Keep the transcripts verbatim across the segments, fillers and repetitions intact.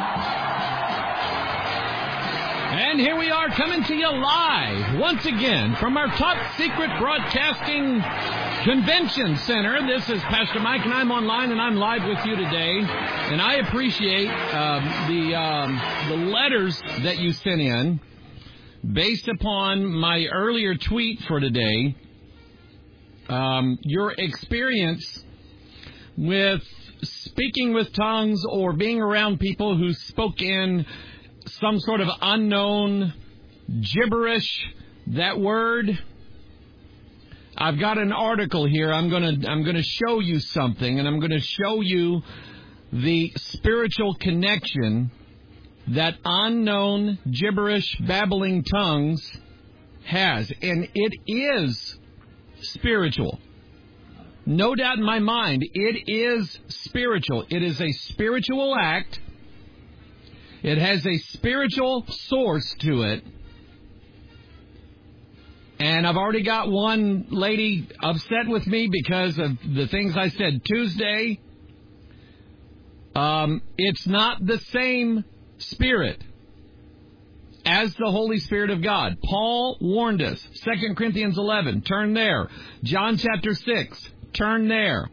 And here we are coming to you live once again from our top secret broadcasting convention center. This is Pastor Mike, and I'm online, and I'm live with you today. And I appreciate um, the um, the letters that you sent in based upon my earlier tweet for today. Um, your experience with speaking with tongues or being around people who spoke in some sort of unknown gibberish, that word. I've got an article here. I'm going to I'm going to show you something, and I'm going to show you the spiritual connection that unknown gibberish babbling tongues has, and it is spiritual. No doubt in my mind, it is spiritual. It is a spiritual act. It has a spiritual source to it. And I've already got one lady upset with me because of the things I said Tuesday. Um, it's not the same Spirit as the Holy Spirit of God. Paul warned us. Second Corinthians eleven, turn there. John chapter six, turn there.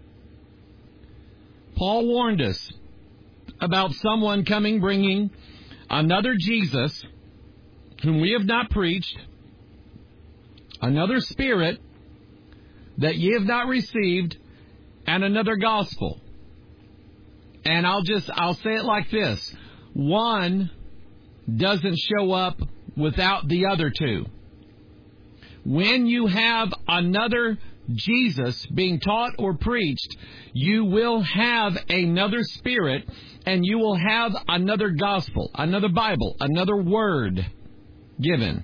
Paul warned us about someone coming, bringing another Jesus, whom we have not preached, another Spirit that ye have not received, and another gospel. And I'll just, I'll say it like this. One doesn't show up without the other two. When you have another Jesus being taught or preached, you will have another Spirit, and you will have another gospel, another Bible, another word given.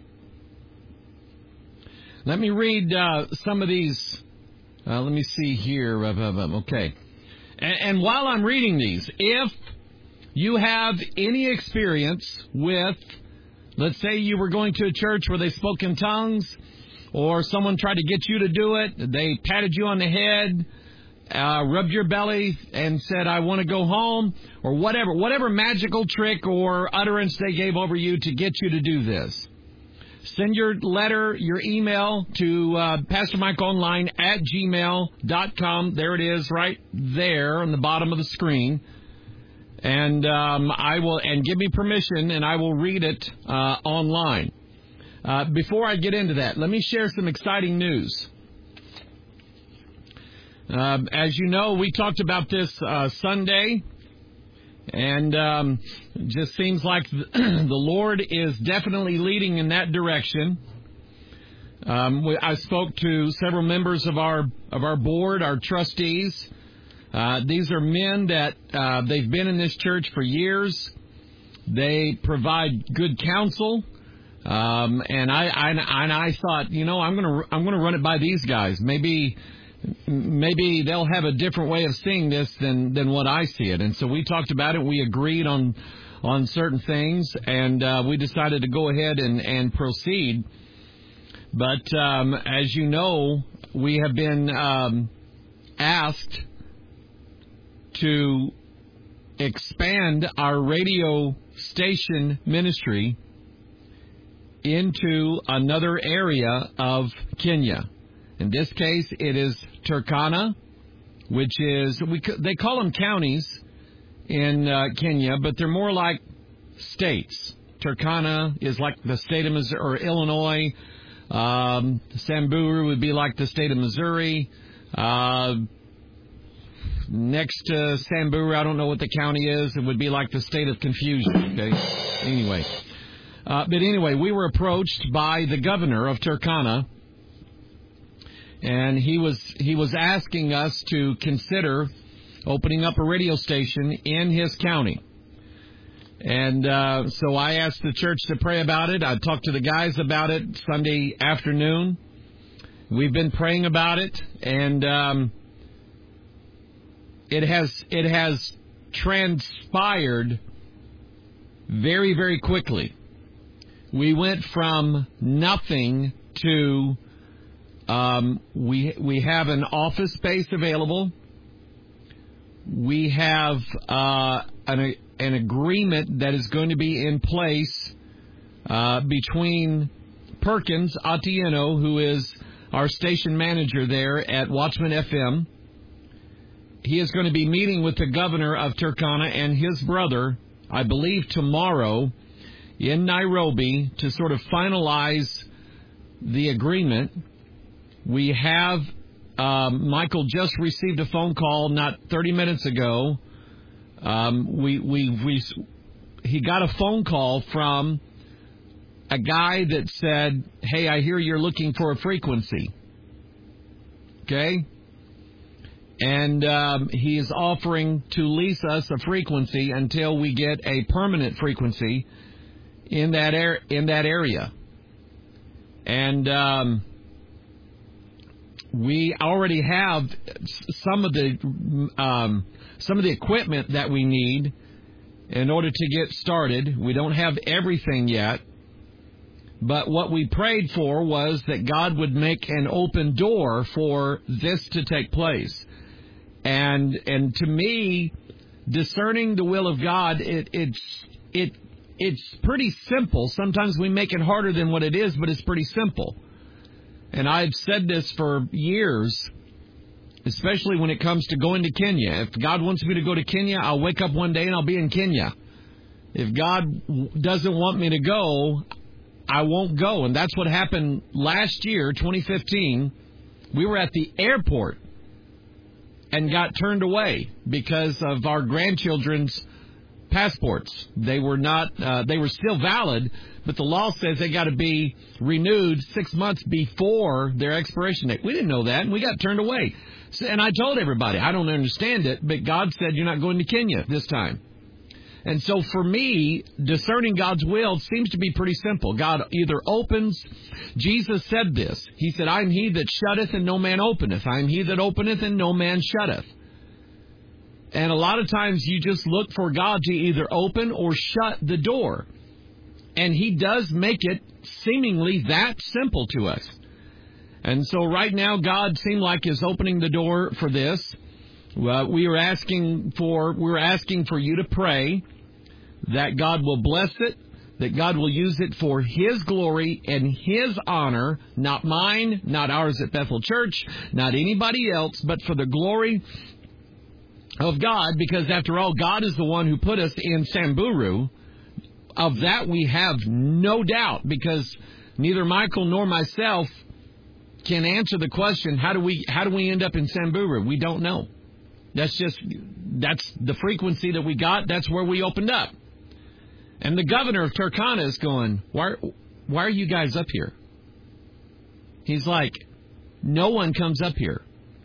Let me read uh, some of these. Uh, let me see here. Okay. And, and while I'm reading these, if you have any experience with, let's say you were going to a church where they spoke in tongues, or someone tried to get you to do it, they patted you on the head, uh, rubbed your belly, and said, I want to go home, or whatever, whatever magical trick or utterance they gave over you to get you to do this. Send your letter, your email to uh, pastor mike online at gmail dot com. There it is, right there on the bottom of the screen. And um, I will, and give me permission, and I will read it uh, online. Uh, before I get into that, let me share some exciting news. Uh, as you know, we talked about this uh, Sunday, and um, it just seems like the Lord is definitely leading in that direction. Um, we, I spoke to several members of our of our board, our trustees. Uh, these are men that uh, they've been in this church for years. They provide good counsel, um, and I, I and I thought, you know, I'm gonna I'm gonna run it by these guys. Maybe maybe they'll have a different way of seeing this than than what I see it. And so we talked about it. We agreed on on certain things, and uh, we decided to go ahead and and proceed. But um, as you know, we have been um, asked to expand our radio station ministry into another area of Kenya. In this case, it is Turkana, which is, we they call them counties in uh, Kenya, but they're more like states. Turkana is like the state of Missouri, or Illinois. Um, Samburu would be like the state of Missouri. Uh, Next to Samburu, I don't know what the county is. It would be like the state of confusion. Okay. Anyway, uh, but anyway, we were approached by the governor of Turkana, and he was he was asking us to consider opening up a radio station in his county. And uh, so I asked the church to pray about it. I talked to the guys about it Sunday afternoon. We've been praying about it, and um, It has it has transpired very, very quickly. We went from nothing to um, we we have an office space available. We have uh, an, an agreement that is going to be in place uh, between Perkins Atieno, who is our station manager there at Watchman F M. He is going to be meeting with the governor of Turkana and his brother, I believe tomorrow, in Nairobi to sort of finalize the agreement. We have, um, Michael just received a phone call not thirty minutes ago. Um, we, we, we, he got a phone call from a guy that said, hey, I hear you're looking for a frequency. Okay? And um, he is offering to lease us a frequency until we get a permanent frequency in that air, in that area. And um, we already have some of the um, some of the equipment that we need in order to get started. We don't have everything yet. But what we prayed for was that God would make an open door for this to take place. And and to me, discerning the will of God, it it's it it's pretty simple. Sometimes we make it harder than what it is, but it's pretty simple. And I've said this for years, especially when it comes to going to Kenya. If God wants me to go to Kenya, I'll wake up one day and I'll be in Kenya. If God doesn't want me to go, I won't go. And that's what happened last year, twenty fifteen. We were at the airport and got turned away because of our grandchildren's passports. They were not, uh, they were still valid, but the law says they got to be renewed six months before their expiration date. We didn't know that, and we got turned away. So, and I told everybody, I don't understand it, but God said you're not going to Kenya this time. And so for me, discerning God's will seems to be pretty simple. God either opens. Jesus said this. He said, I am he that shutteth and no man openeth. I am he that openeth and no man shutteth. And a lot of times you just look for God to either open or shut the door. And he does make it seemingly that simple to us. And so right now God seemed like is opening the door for this. Well, we are asking for, we're asking for you to pray that God will bless it, that God will use it for his glory and his honor, not mine, not ours at Bethel Church, not anybody else, but for the glory of God, because after all, God is the one who put us in Samburu. Of that we have no doubt, because neither Michael nor myself can answer the question, how do we how do we end up in Samburu? We don't know. That's just, that's the frequency that we got. That's where we opened up. And the governor of Turkana is going, why, why are you guys up here? He's like, no one comes up here.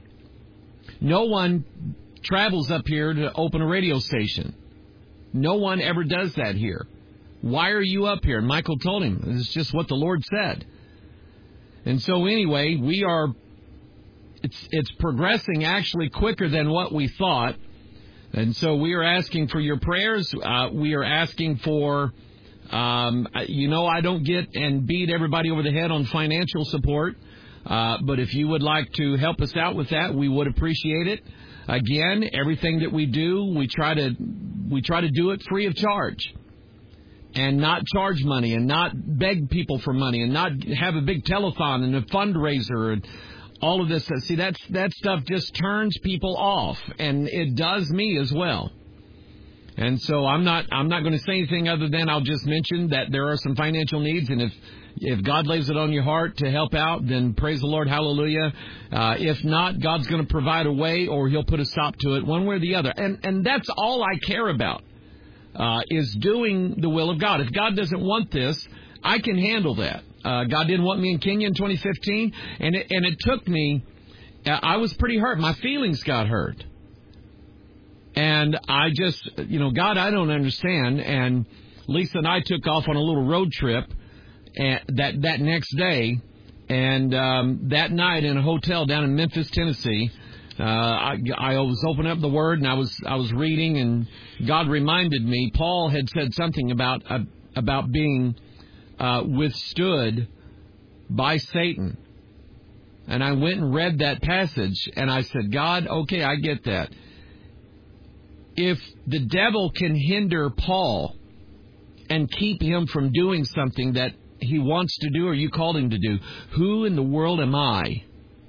No one travels up here to open a radio station. No one ever does that here. Why are you up here? And Michael told him, it's just what the Lord said. And so anyway, we are, it's it's progressing actually quicker than what we thought. And so we are asking for your prayers. Uh, we are asking for, um, you know, I don't get and beat everybody over the head on financial support. Uh, but if you would like to help us out with that, we would appreciate it. Again, everything that we do, we try to we try to do it free of charge. And not charge money and not beg people for money and not have a big telethon and a fundraiser and all of this. See, that's, that stuff just turns people off, and it does me as well. And so I'm not I'm not going to say anything other than I'll just mention that there are some financial needs, and if if God lays it on your heart to help out, then praise the Lord, hallelujah. Uh, if not, God's going to provide a way, or he'll put a stop to it one way or the other. And and that's all I care about. Uh, is doing the will of God. If God doesn't want this, I can handle that. Uh, God didn't want me in Kenya in twenty fifteen, and it, and it took me, uh, I was pretty hurt. My feelings got hurt. And I just, you know, God, I don't understand. And Lisa and I took off on a little road trip and that, that next day, and um, that night in a hotel down in Memphis, Tennessee, Uh, I, I was opening up the Word, and I was I was reading, and God reminded me. Paul had said something about uh, about being uh, withstood by Satan, and I went and read that passage, and I said, God, okay, I get that. if the devil can hinder Paul and keep him from doing something that he wants to do or you called him to do, who in the world am I?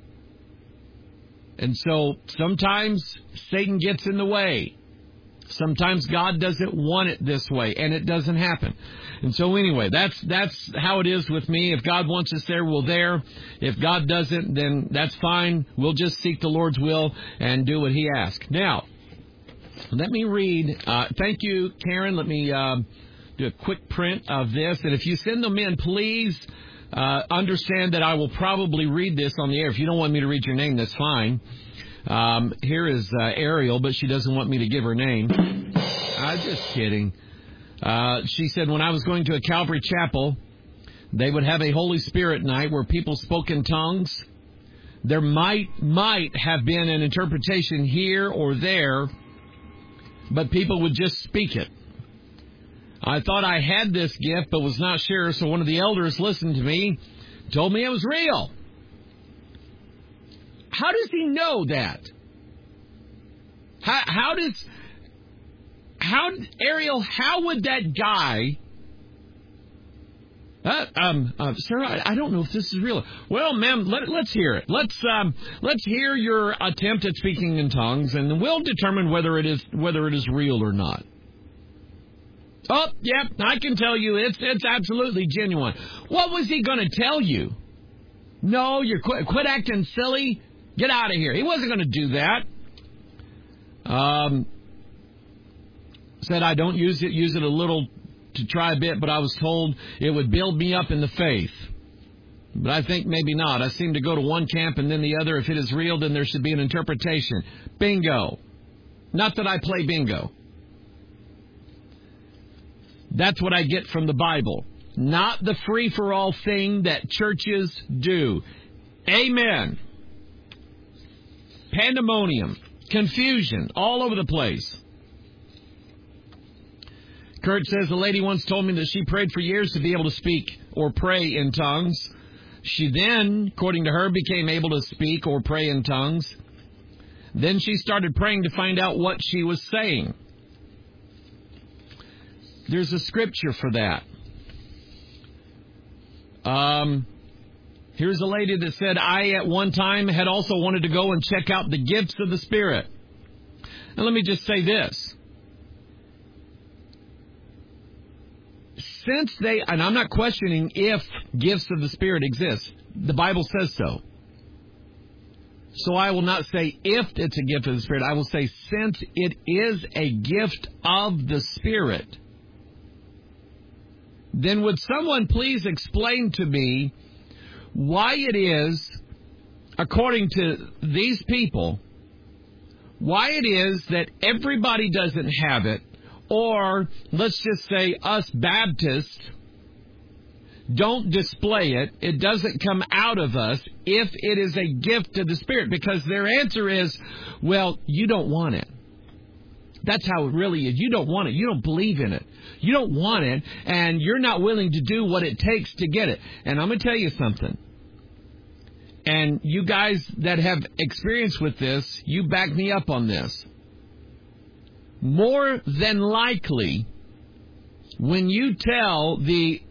And so sometimes Satan gets in the way. Sometimes God doesn't want it this way, and it doesn't happen. And so anyway, that's that's how it is with me. If God wants us there, we're there. If God doesn't, then that's fine. We'll just seek the Lord's will and do what He asks. Now, let me read. Uh, thank you, Karen. Let me uh, do a quick print of this. And if you send them in, please uh, understand that I will probably read this on the air. If you don't want me to read your name, that's fine. Um, here is uh, Ariel, but she doesn't want me to give her name. I'm just kidding. Uh, she said, when I was going to a Calvary chapel, they would have a Holy Spirit night where people spoke in tongues. There might might have been an interpretation here or there, but people would just speak it. I thought I had this gift, but was not sure, so one of the elders listened to me, told me it was real. How does he know that? How, how does, how, Ariel, how would that guy, uh, um, uh, sir, I, I don't know if this is real. Well, ma'am, let, let's hear it. Let's, um, let's hear your attempt at speaking in tongues, and we'll determine whether it is, whether it is real or not. Oh, yep, I can tell you it's, it's absolutely genuine. What was he going to tell you? No, you're quit, quit acting silly. Get out of here. He wasn't going to do that. Um, said I don't use it, use it a little to try a bit, but I was told it would build me up in the faith. But I think maybe not. I seem to go to one camp and then the other. If it is real, then there should be an interpretation. Bingo. Not that I play bingo. That's what I get from the Bible. Not the free-for-all thing that churches do. Amen. Pandemonium, confusion, all over the place. Kurt says, a lady once told me that she prayed for years to be able to speak or pray in tongues. She then, according to her, became able to speak or pray in tongues. Then she started praying to find out what she was saying. There's a scripture for that. Um... Here's a lady that said, I at one time had also wanted to go and check out the gifts of the Spirit. And let me just say this. Since they, and I'm not questioning if gifts of the Spirit exist. The Bible says so. So I will not say if it's a gift of the Spirit. I will say since it is a gift of the Spirit, then would someone please explain to me why it is, according to these people, why it is that everybody doesn't have it, or let's just say us Baptists don't display it, it doesn't come out of us if it is a gift of the Spirit, because their answer is, well, you don't want it. That's how it really is. You don't want it. You don't believe in it. You don't want it, and you're not willing to do what it takes to get it. And I'm going to tell you something. And you guys that have experience with this, you back me up on this. More than likely, when you tell the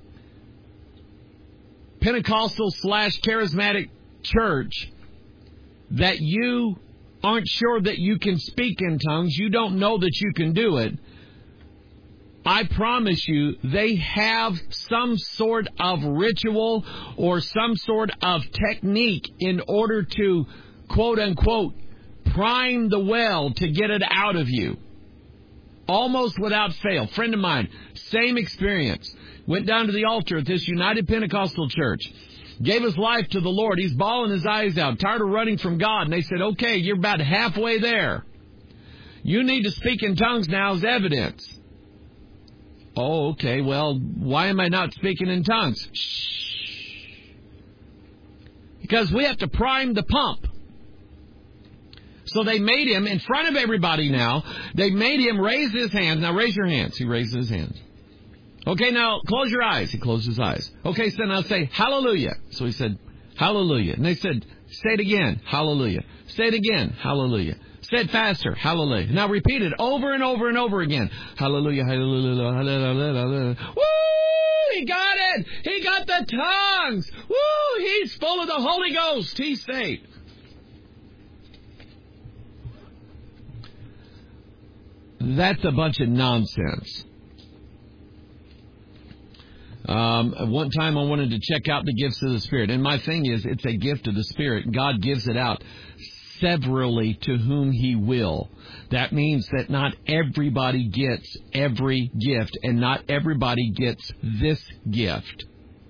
Pentecostal slash charismatic church that you aren't sure that you can speak in tongues, you don't know that you can do it, I promise you they have some sort of ritual or some sort of technique in order to, quote unquote, prime the well to get it out of you. Almost without fail. Friend of mine, same experience. Went down to the altar at this United Pentecostal church. Gave his life to the Lord. He's bawling his eyes out, tired of running from God. And they said, okay, you're about halfway there. You need to speak in tongues now as evidence. Oh, okay, well, why am I not speaking in tongues? Shh. Because we have to prime the pump. So they made him, in front of everybody now, they made him raise his hands. Now raise your hands. He raises his hands. Okay, now close your eyes. He closed his eyes. Okay, so now say hallelujah. So he said, hallelujah. And they said, say it again, hallelujah. Say it again, hallelujah. Say it faster. Hallelujah. Now repeat it over and over and over again. Hallelujah, hallelujah, hallelujah, hallelujah. Woo! He got it! He got the tongues! Woo! He's full of the Holy Ghost. He's saved. That's a bunch of nonsense. Um, one time I wanted to check out the gifts of the Spirit. And my thing is, it's a gift of the Spirit. God gives it out severally to whom He will. That means that not everybody gets every gift, and not everybody gets this gift.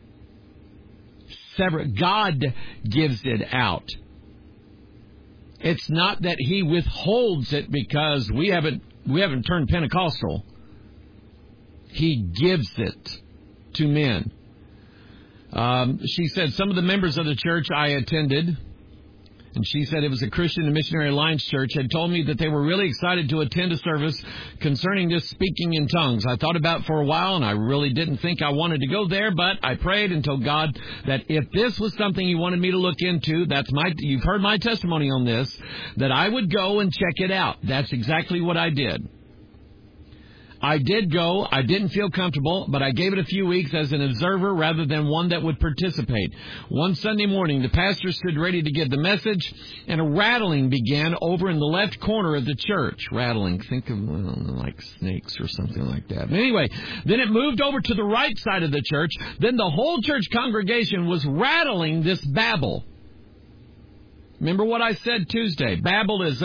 Sever- God gives it out. It's not that He withholds it because we haven't we haven't turned Pentecostal. He gives it to men. Um, she said some of the members of the church I attended, and she said it was a Christian and Missionary Alliance church, had told me that they were really excited to attend a service concerning this speaking in tongues. I thought about it for a while, and I really didn't think I wanted to go there, but I prayed and told God that if this was something He wanted me to look into, that's my, you've heard my testimony on this, that I would go and check it out. That's exactly what I did. I did go. I didn't feel comfortable, but I gave it a few weeks as an observer rather than one that would participate. One Sunday morning, the pastor stood ready to give the message, and a rattling began over in the left corner of the church. Rattling. Think of well, like snakes or something like that. Anyway, then it moved over to the right side of the church. Then the whole church congregation was rattling this babble. Remember what I said Tuesday. Babble is...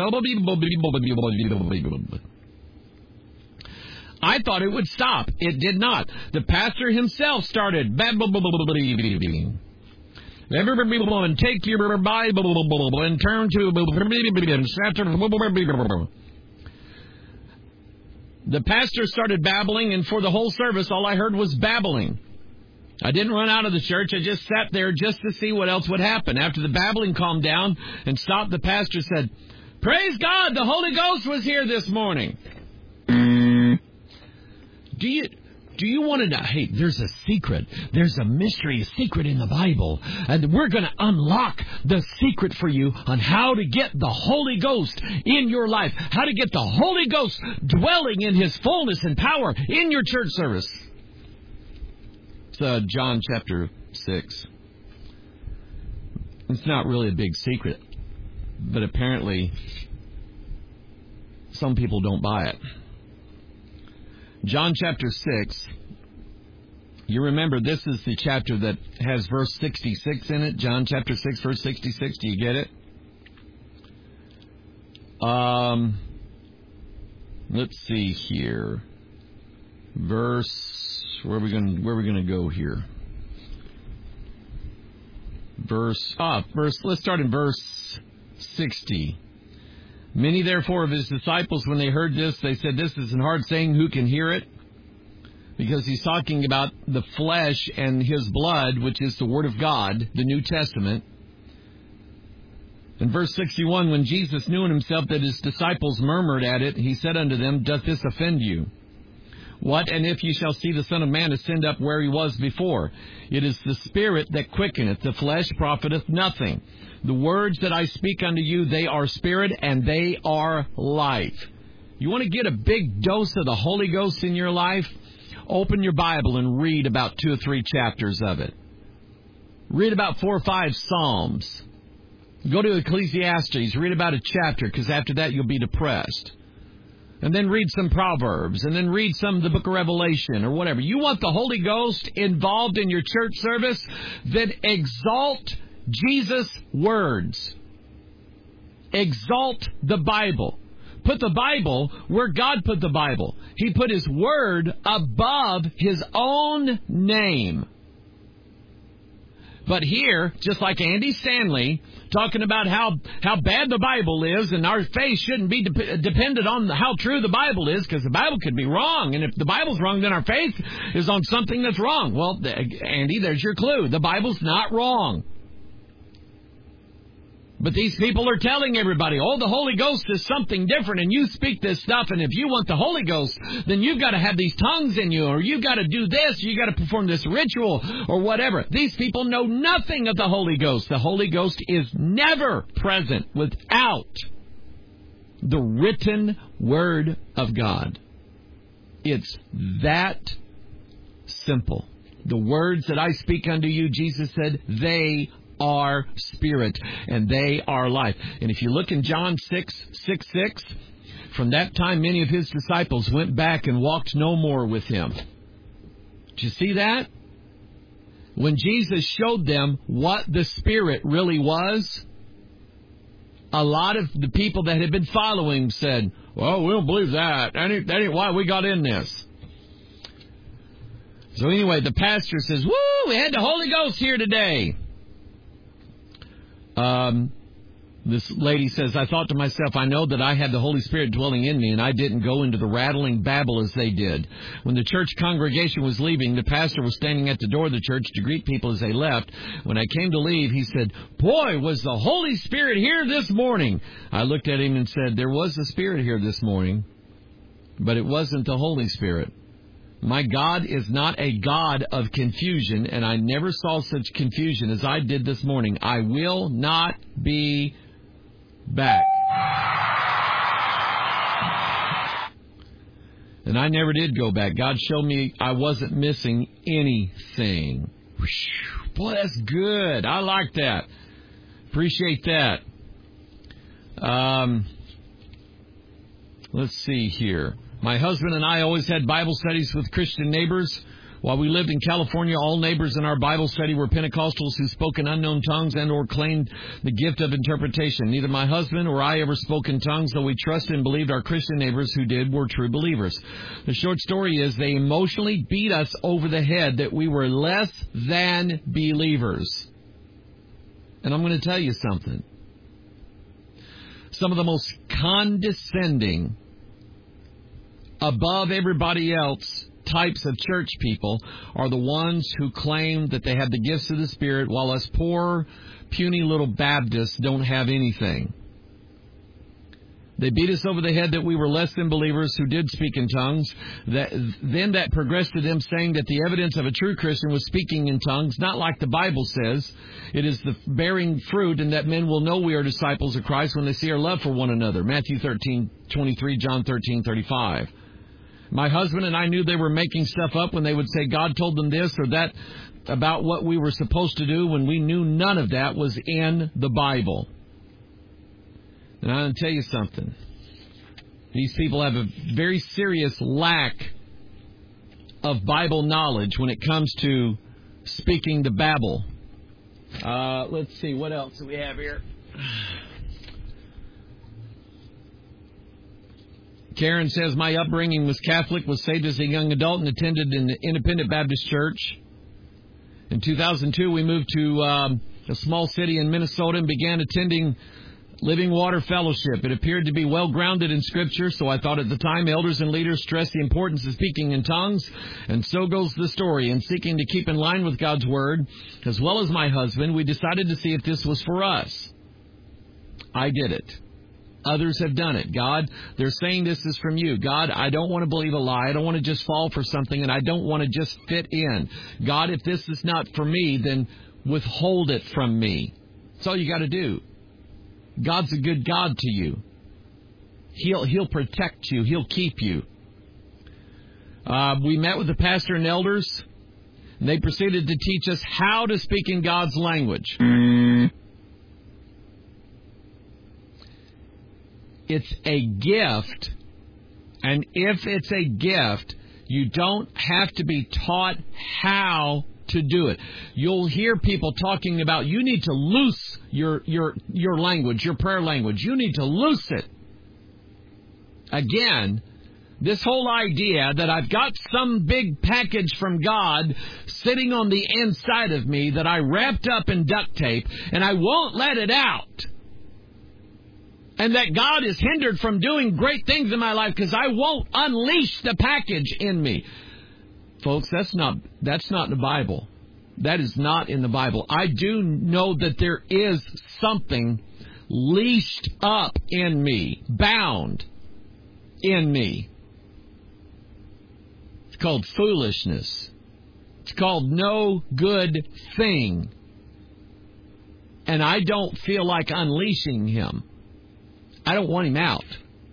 I thought it would stop. It did not. The pastor himself started. And take your Bible and turn to. The pastor started babbling, and for the whole service, all I heard was babbling. I didn't run out of the church. I just sat there just to see what else would happen. After the babbling calmed down and stopped, the pastor said, "Praise God, the Holy Ghost was here this morning." Do you do you want to know? Hey, there's a secret. There's a mystery, a secret in the Bible. And we're going to unlock the secret for you on how to get the Holy Ghost in your life. How to get the Holy Ghost dwelling in His fullness and power in your church service. It's uh, John chapter six. It's not really a big secret. But apparently, some people don't buy it. John chapter six, you remember this is the chapter that has verse sixty-six in it. John chapter six, verse sixty-six. Do you get it? Um, let's see here. Verse, where are we going? Where are we going to go here? Verse, ah, verse. Let's start in verse sixty. Many, therefore, of His disciples, when they heard this, they said, "This is a hard saying. Who can hear it?" Because He's talking about the flesh and His blood, which is the Word of God, the New Testament. In verse sixty-one, when Jesus knew in Himself that His disciples murmured at it, He said unto them, "Doth this offend you? What, and if ye shall see the Son of Man ascend up where He was before? It is the Spirit that quickeneth, the flesh profiteth nothing. The words that I speak unto you, they are spirit and they are life." You want to get a big dose of the Holy Ghost in your life? Open your Bible and read about two or three chapters of it. Read about four or five Psalms. Go to Ecclesiastes, read about a chapter, because after that you'll be depressed. And then read some Proverbs, and then read some of the book of Revelation or whatever. You want the Holy Ghost involved in your church service? Then exalt Jesus' words. Exalt the Bible. Put the Bible where God put the Bible. He put His Word above His own name. But here, just like Andy Stanley, talking about how, how bad the Bible is, and our faith shouldn't be de- dependent on how true the Bible is, because the Bible could be wrong. And if the Bible's wrong, then our faith is on something that's wrong. Well, Andy, there's your clue. The Bible's not wrong. But these people are telling everybody, oh, the Holy Ghost is something different, and you speak this stuff, and if you want the Holy Ghost, then you've got to have these tongues in you, or you've got to do this, you've got to perform this ritual, or whatever. These people know nothing of the Holy Ghost. The Holy Ghost is never present without the written Word of God. It's that simple. The words that I speak unto you, Jesus said, they are spirit and they are life. And if you look in John six, six, six, from that time many of his disciples went back and walked no more with him. Did you see that? When Jesus showed them what the Spirit really was, a lot of the people that had been following said, well, we don't believe that. That ain't, that ain't why we got in this. So anyway, the pastor says, woo, we had the Holy Ghost here today. Um, this lady says, I thought to myself, I know that I had the Holy Spirit dwelling in me, and I didn't go into the rattling babble as they did. When the church congregation was leaving, the pastor was standing at the door of the church to greet people as they left. When I came to leave, he said, boy, was the Holy Spirit here this morning. I looked at him and said, there was the Spirit here this morning, but it wasn't the Holy Spirit. My God is not a God of confusion, and I never saw such confusion as I did this morning. I will not be back. And I never did go back. God showed me I wasn't missing anything. Boy, that's good. I like that. Appreciate that. Um, let's see here. My husband and I always had Bible studies with Christian neighbors. While we lived in California, all neighbors in our Bible study were Pentecostals who spoke in unknown tongues and or claimed the gift of interpretation. Neither my husband or I ever spoke in tongues, though we trusted and believed our Christian neighbors who did were true believers. The short story is they emotionally beat us over the head that we were less than believers. And I'm going to tell you something. Some of the most condescending, above everybody else types of church people are the ones who claim that they have the gifts of the Spirit, while us poor, puny little Baptists don't have anything. They beat us over the head that we were less than believers who did speak in tongues. That, then that progressed to them saying that the evidence of a true Christian was speaking in tongues, not like the Bible says. It is the bearing fruit, and that men will know we are disciples of Christ when they see our love for one another. Matthew thirteen twenty-three, John thirteen thirty-five. My husband and I knew they were making stuff up when they would say God told them this or that about what we were supposed to do, when we knew none of that was in the Bible. And I'm going to tell you something. These people have a very serious lack of Bible knowledge when it comes to speaking the Babel. Uh, let's see, what else do we have here? Karen says, my upbringing was Catholic, was saved as a young adult, and attended an independent Baptist church. In two thousand two, we moved to um, a small city in Minnesota and began attending Living Water Fellowship. It appeared to be well grounded in Scripture, so I thought at the time elders and leaders stressed the importance of speaking in tongues, and so goes the story. In seeking to keep in line with God's Word, as well as my husband, we decided to see if this was for us. I did it. Others have done it. God, they're saying this is from you. God, I don't want to believe a lie. I don't want to just fall for something, and I don't want to just fit in. God, if this is not for me, then withhold it from me. That's all you got to do. God's a good God to you. He'll He'll protect you. He'll keep you. Uh, we met with the pastor and elders, and they proceeded to teach us how to speak in God's language. It's a gift, and if it's a gift, you don't have to be taught how to do it. You'll hear people talking about you need to loose your your your language, your prayer language. You need to loose it. Again, this whole idea that I've got some big package from God sitting on the inside of me that I wrapped up in duct tape and I won't let it out. And that God is hindered from doing great things in my life because I won't unleash the package in me. Folks, that's not that's not in the Bible. That is not in the Bible. I do know that there is something leashed up in me, bound in me. It's called foolishness. It's called no good thing. And I don't feel like unleashing him. I don't want him out.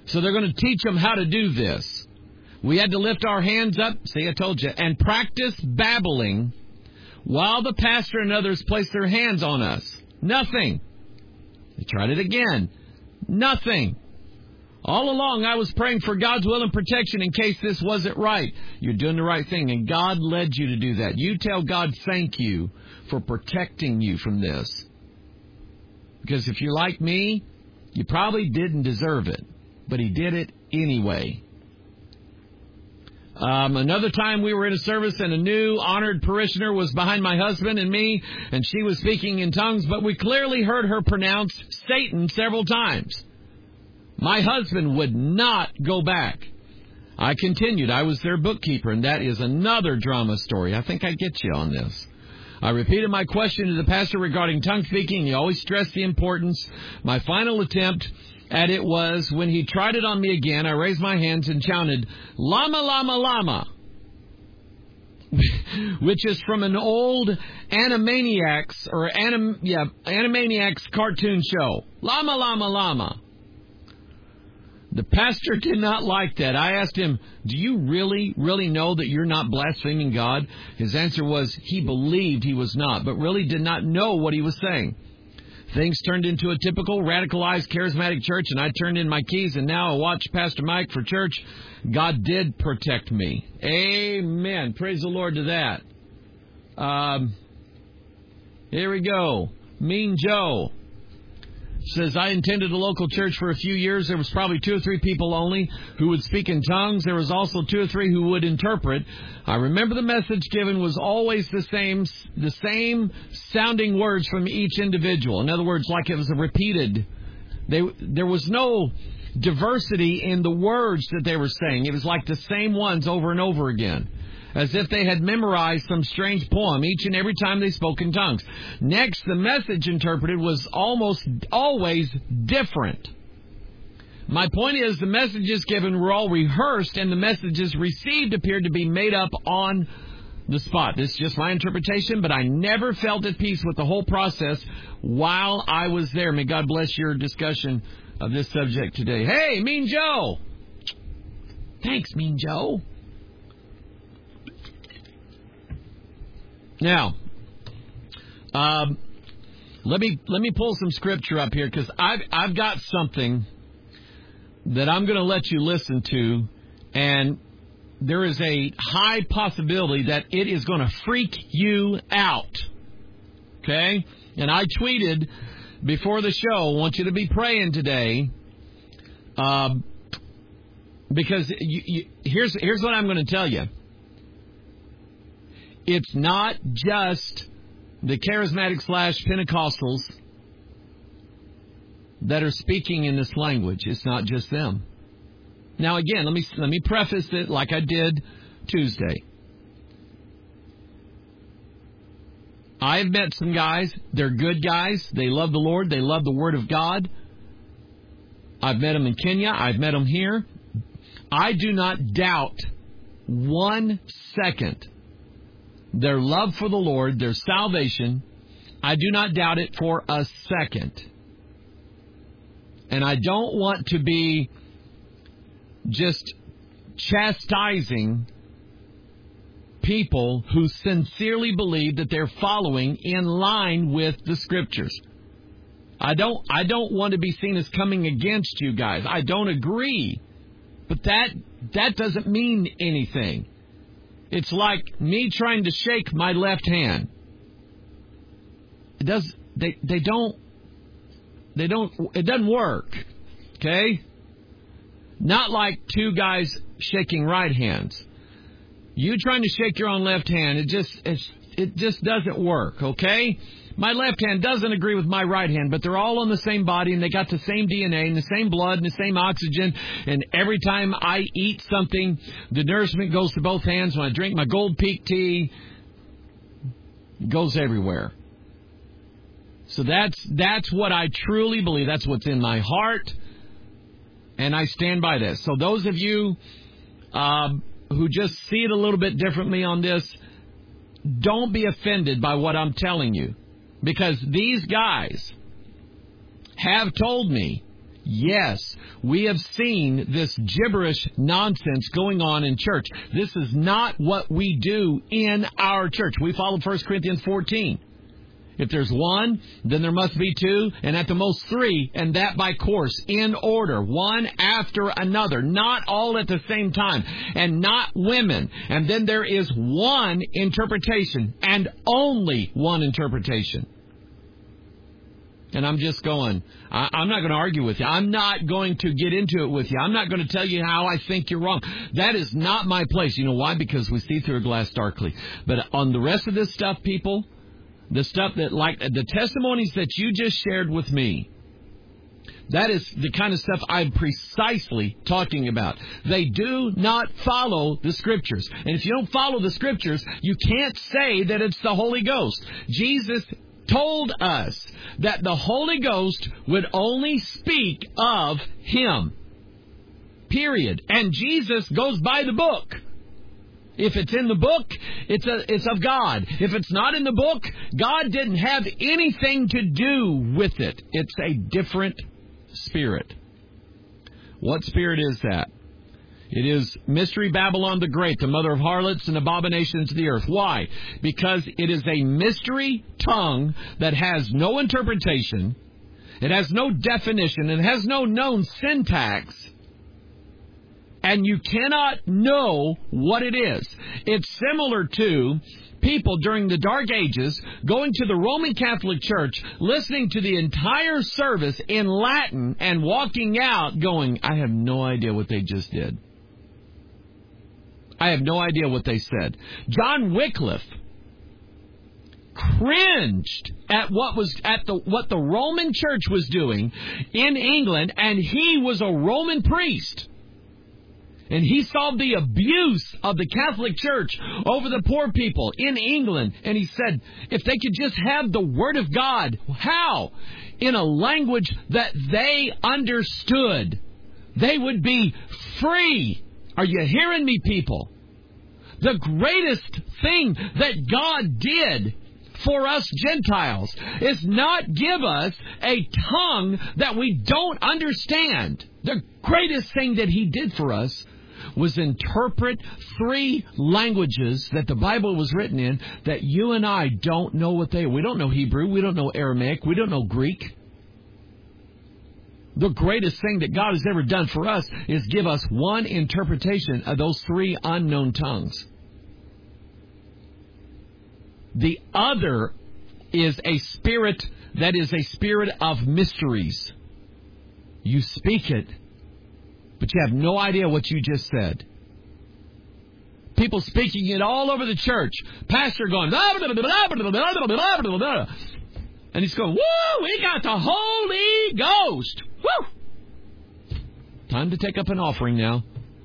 So they're going to teach them how to do this. We had to lift our hands up, see, I told you, and practice babbling while the pastor and others place their hands on us. Nothing. They tried it again. Nothing. All along, I was praying for God's will and protection in case this wasn't right. You're doing the right thing, and God led you to do that. You tell God thank you for protecting you from this. Because if you're like me, you probably didn't deserve it, but He did it anyway. Um, another time we were in a service and a new honored parishioner was behind my husband and me, and she was speaking in tongues, but we clearly heard her pronounce Satan several times. My husband would not go back. I continued. I was their bookkeeper, and that is another drama story. I think I get you on this. I repeated my question to the pastor regarding tongue speaking. He always stressed the importance. My final attempt at it was when he tried it on me again, I raised my hands and shouted, "Llama, llama, llama," which is from an old Animaniacs or anim, yeah, Animaniacs cartoon show. Llama, llama, llama. The pastor did not like that. I asked him, "Do you really, really know that you're not blaspheming God?" His answer was he believed he was not, but really did not know what he was saying. Things turned into a typical radicalized charismatic church, and I turned in my keys, and now I watch Pastor Mike for church. God did protect me. Amen. Praise the Lord to that. Um, here we go. Mean Joe says, I attended a local church for a few years. There was probably two or three people only who would speak in tongues. There was also two or three who would interpret. I remember the message given was always the same, the same sounding words from each individual. In other words, like it was a repeated. They, there was no diversity in the words that they were saying. It was like the same ones over and over again, as if they had memorized some strange poem each and every time they spoke in tongues. Next, the message interpreted was almost always different. My point is, the messages given were all rehearsed, and the messages received appeared to be made up on the spot. This is just my interpretation, but I never felt at peace with the whole process while I was there. May God bless your discussion of this subject today. Hey, Mean Joe! Thanks, Mean Joe. Now, um, let me let me pull some scripture up here, because I've I've got something that I'm going to let you listen to, and there is a high possibility that it is going to freak you out. Okay? And I tweeted before the show, I want you to be praying today, um, because you, you, here's here's what I'm going to tell you. It's not just the charismatic slash Pentecostals that are speaking in this language. It's not just them. Now, again, let me let me preface it like I did Tuesday. I've met some guys. They're good guys. They love the Lord. They love the Word of God. I've met them in Kenya. I've met them here. I do not doubt one second their love for the Lord, their salvation. I do not doubt it for a second. And I don't want to be just chastising people who sincerely believe that they're following in line with the Scriptures. I don't I don't want to be seen as coming against you guys. I don't agree. But that that doesn't mean anything. It's like me trying to shake my left hand. It does they they don't they don't it doesn't work. Okay? Not like two guys shaking right hands. You trying to shake your own left hand, it just it's, it just doesn't work, okay? My left hand doesn't agree with my right hand, but they're all on the same body, and they got the same D N A and the same blood and the same oxygen. And every time I eat something, the nourishment goes to both hands. When I drink my Gold Peak tea, it goes everywhere. So that's that's what I truly believe. That's what's in my heart, and I stand by this. So those of you uh, who just see it a little bit differently on this, don't be offended by what I'm telling you. Because these guys have told me, Yes, we have seen this gibberish nonsense going on in church. This is not what we do in our church. We follow First Corinthians fourteen. If there's one, then there must be two, and at the most three, and that by course, in order, one after another, not all at the same time, and not women. And then there is one interpretation, and only one interpretation. And I'm just going, I, I'm not going to argue with you. I'm not going to get into it with you. I'm not going to tell you how I think you're wrong. That is not my place. You know why? Because we see through a glass darkly. But on the rest of this stuff, people, the stuff that, like the testimonies that you just shared with me, that is the kind of stuff I'm precisely talking about. They do not follow the Scriptures. And if you don't follow the Scriptures, you can't say that it's the Holy Ghost. Jesus told us that the Holy Ghost would only speak of Him. Period. And Jesus goes by the book. If it's in the book, it's a, it's of God. If it's not in the book, God didn't have anything to do with it. It's a different spirit. What spirit is that? It is Mystery Babylon the Great, the mother of harlots and abominations of the earth. Why? Because it is a mystery tongue that has no interpretation. It has no definition. It has no known syntax. And you cannot know what it is. It's similar to people during the Dark Ages going to the Roman Catholic Church, listening to the entire service in Latin, and walking out going, I have no idea what they just did. I have no idea what they said. John Wycliffe cringed at what was at the what the Roman Church was doing in England, and he was a Roman priest. And he saw the abuse of the Catholic Church over the poor people in England. And he said, if they could just have the Word of God, how? In a language that they understood, they would be free. Are you hearing me, people? The greatest thing that God did for us Gentiles is not give us a tongue that we don't understand. The greatest thing that He did for us was interpret three languages that the Bible was written in that you and I don't know what they are. We don't know Hebrew. We don't know Aramaic. We don't know Greek. The greatest thing that God has ever done for us is give us one interpretation of those three unknown tongues. The other is a spirit that is a spirit of mysteries. You speak it, but you have no idea what you just said. People speaking it all over the church. Pastor going, blah, blah, blah, blah, blah, blah, blah, blah, blah. And he's going, woo, we got the Holy Ghost. Woo! Time to take up an offering now.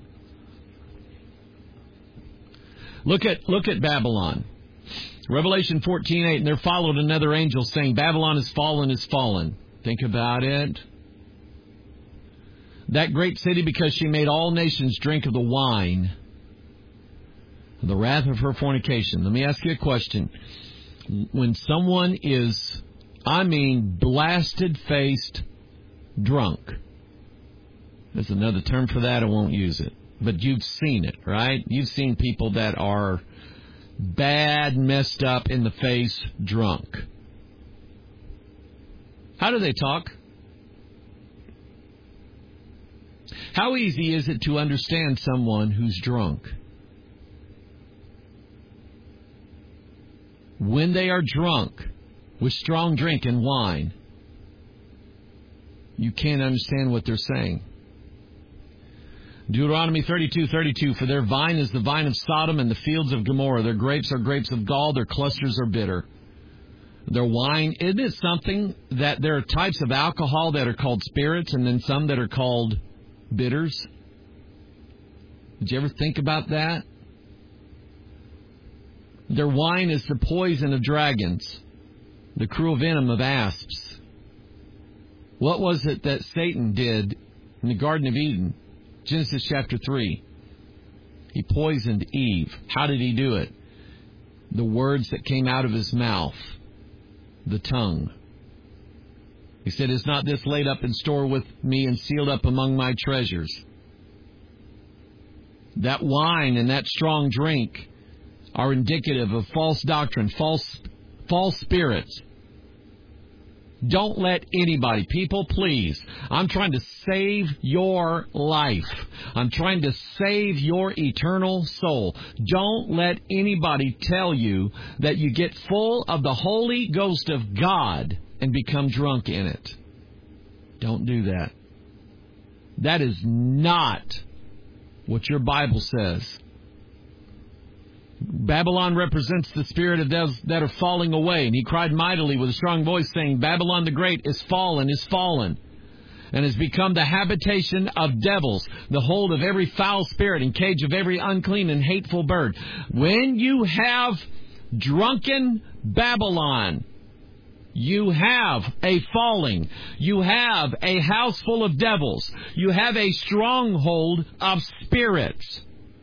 Look at look at Babylon. Revelation fourteen eight, and there followed another angel saying, Babylon is fallen, is fallen. Think about it. That great city, because she made all nations drink of the wine of the wrath of her fornication. Let me ask you a question. When someone is, I mean, blasted-faced drunk, there's another term for that, I won't use it. But you've seen it, right? You've seen people that are bad, messed up in the face, drunk. How do they talk? How easy is it to understand someone who's drunk? When they are drunk with strong drink and wine, you can't understand what they're saying. Deuteronomy thirty-two thirty-two, for their vine is the vine of Sodom and the fields of Gomorrah. Their grapes are grapes of gall, their clusters are bitter. Their wine, isn't it something that there are types of alcohol that are called spirits and then some that are called bitters? Did you ever think about that? Their wine is the poison of dragons, the cruel venom of asps. What was it that Satan did in the Garden of Eden? Genesis chapter three. He poisoned Eve. How did he do it? The words that came out of his mouth. The tongue. He said, is not this laid up in store with me and sealed up among my treasures? That wine and that strong drink are indicative of false doctrine, false, false spirits. Don't let anybody, people, please, I'm trying to save your life. I'm trying to save your eternal soul. Don't let anybody tell you that you get full of the Holy Ghost of God and become drunk in it. Don't do that. That is not what your Bible says. Babylon represents the spirit of those that are falling away. And he cried mightily with a strong voice, saying, Babylon the Great is fallen, is fallen, and has become the habitation of devils, the hold of every foul spirit, and cage of every unclean and hateful bird. When you have drunken Babylon, you have a falling. You have a house full of devils. You have a stronghold of spirits.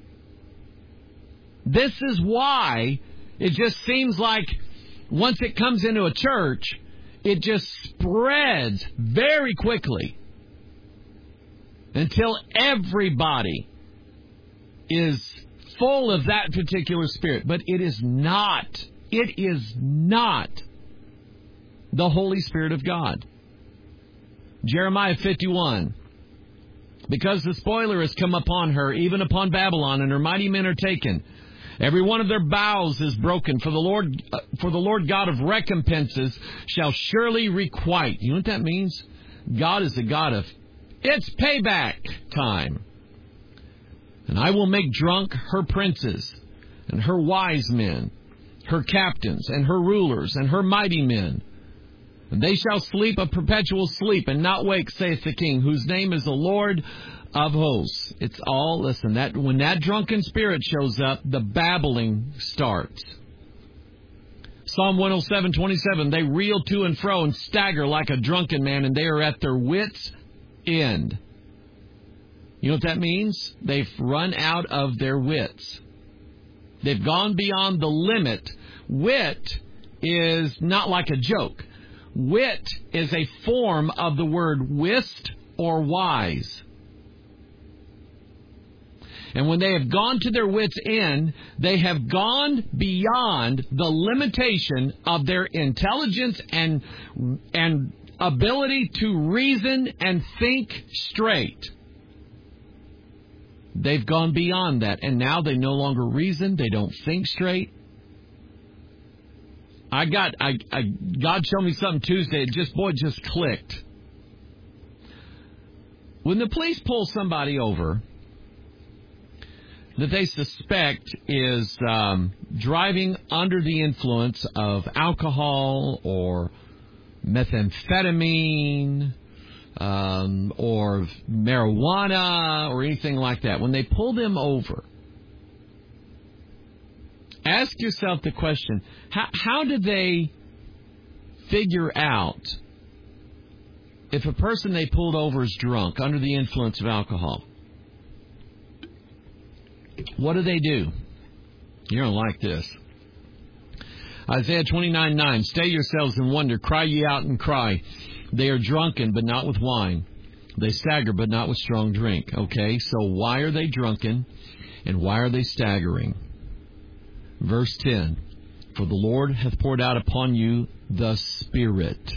This is why it just seems like once it comes into a church, it just spreads very quickly until everybody is full of that particular spirit. But it is not, it is not the Holy Spirit of God. Jeremiah fifty-one. Because the spoiler has come upon her, even upon Babylon, and her mighty men are taken. Every one of their bows is broken, for the Lord, uh, for the Lord God of recompenses shall surely requite. You know what that means? God is the God of, it's payback time. And I will make drunk her princes, and her wise men, her captains, and her rulers, and her mighty men. And they shall sleep a perpetual sleep, and not wake, saith the King, whose name is the Lord of hosts. It's all, listen, that when that drunken spirit shows up, the babbling starts. Psalm one oh seven, twenty-seven, they reel to and fro and stagger like a drunken man, and they are at their wits' end. You know what that means? They've run out of their wits. They've gone beyond the limit. Wit is not like a joke. Wit is a form of the word wist or wise. And when they have gone to their wits' end, they have gone beyond the limitation of their intelligence and, and ability to reason and think straight. They've gone beyond that, and now they no longer reason, they don't think straight. I got, I, I, God showed me something Tuesday. It just, boy, it just clicked. When the police pull somebody over that they suspect is um, driving under the influence of alcohol or methamphetamine um, or marijuana or anything like that, when they pull them over, ask yourself the question, how, how do they figure out if a person they pulled over is drunk, under the influence of alcohol? What do they do? You're going to like this. Isaiah twenty-nine nine, stay yourselves and wonder, cry ye out and cry. They are drunken, but not with wine. They stagger, but not with strong drink. Okay, so why are they drunken and why are they staggering? Verse ten, for the Lord hath poured out upon you the Spirit.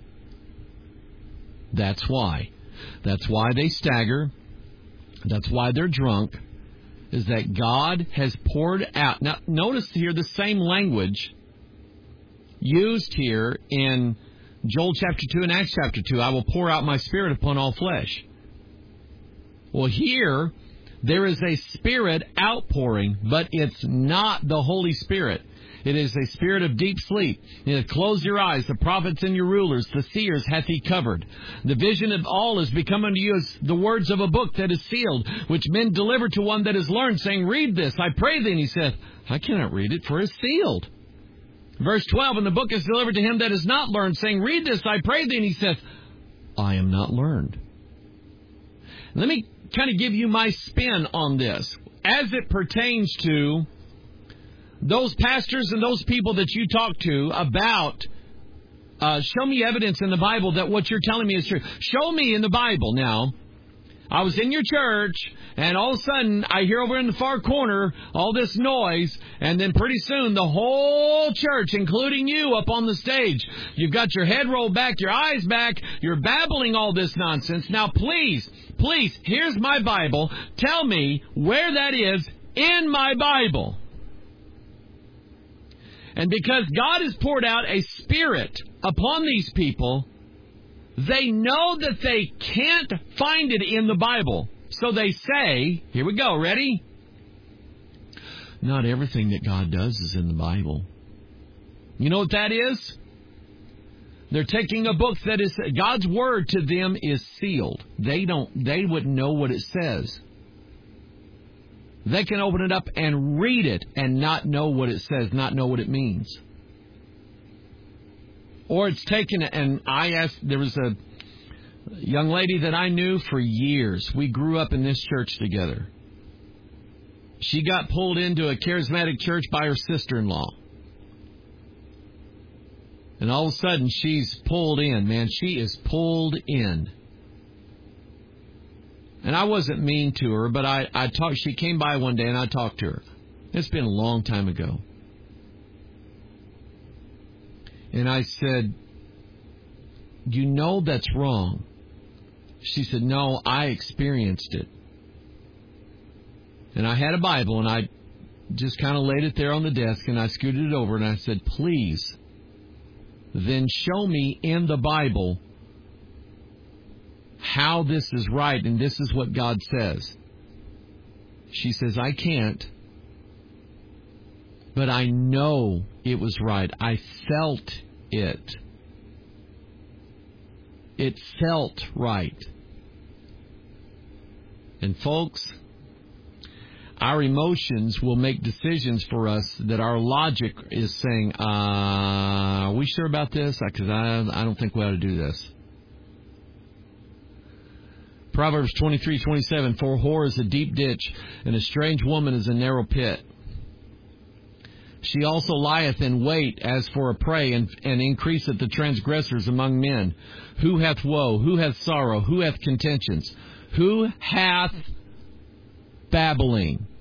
That's why. That's why they stagger. That's why they're drunk, is that God has poured out. Now, notice here the same language used here in Joel chapter two and Acts chapter two. I will pour out my Spirit upon all flesh. Well, here, there is a Spirit outpouring, but it's not the Holy Spirit. It is a spirit of deep sleep. You know, close your eyes, the prophets and your rulers, the seers hath he covered. The vision of all is become unto you as the words of a book that is sealed, which men deliver to one that is learned, saying, read this, I pray thee. And he saith, I cannot read it, for it is sealed. Verse twelve, and the book is delivered to him that is not learned, saying, read this, I pray thee. And he saith, I am not learned. Let me kind of give you my spin on this as it pertains to those pastors and those people that you talk to about Uh, show me evidence in the Bible that what you're telling me is true. Show me in the Bible now. I was in your church, and all of a sudden, I hear over in the far corner all this noise, and then pretty soon, the whole church, including you, up on the stage. You've got your head rolled back, your eyes back, you're babbling all this nonsense. Now, please, please, here's my Bible. Tell me where that is in my Bible. And because God has poured out a spirit upon these people, they know that they can't find it in the Bible. So they say, here we go, ready? Not everything that God does is in the Bible. You know what that is? They're taking a book that is, God's word to them is sealed. They don't, they wouldn't know what it says. They can open it up and read it and not know what it says, not know what it means. Or it's taken, and I asked, there was a young lady that I knew for years. We grew up in this church together. She got pulled into a charismatic church by her sister-in-law. And all of a sudden, she's pulled in, man. She is pulled in. And I wasn't mean to her, but I, I talked. She came by one day and I talked to her. It's been a long time ago. And I said, you know that's wrong. She said, no, I experienced it. And I had a Bible and I just kind of laid it there on the desk and I scooted it over and I said, please, then show me in the Bible how this is right and this is what God says. She says, I can't, but I know it was right. I felt it. It felt right. And folks, our emotions will make decisions for us that our logic is saying, uh, are we sure about this? Because I, I don't think we ought to do this. Proverbs twenty-three twenty-seven, for a whore is a deep ditch, and a strange woman is a narrow pit. She also lieth in wait as for a prey, and, and increaseth the transgressors among men. Who hath woe? Who hath sorrow? Who hath contentions? Who hath babbling?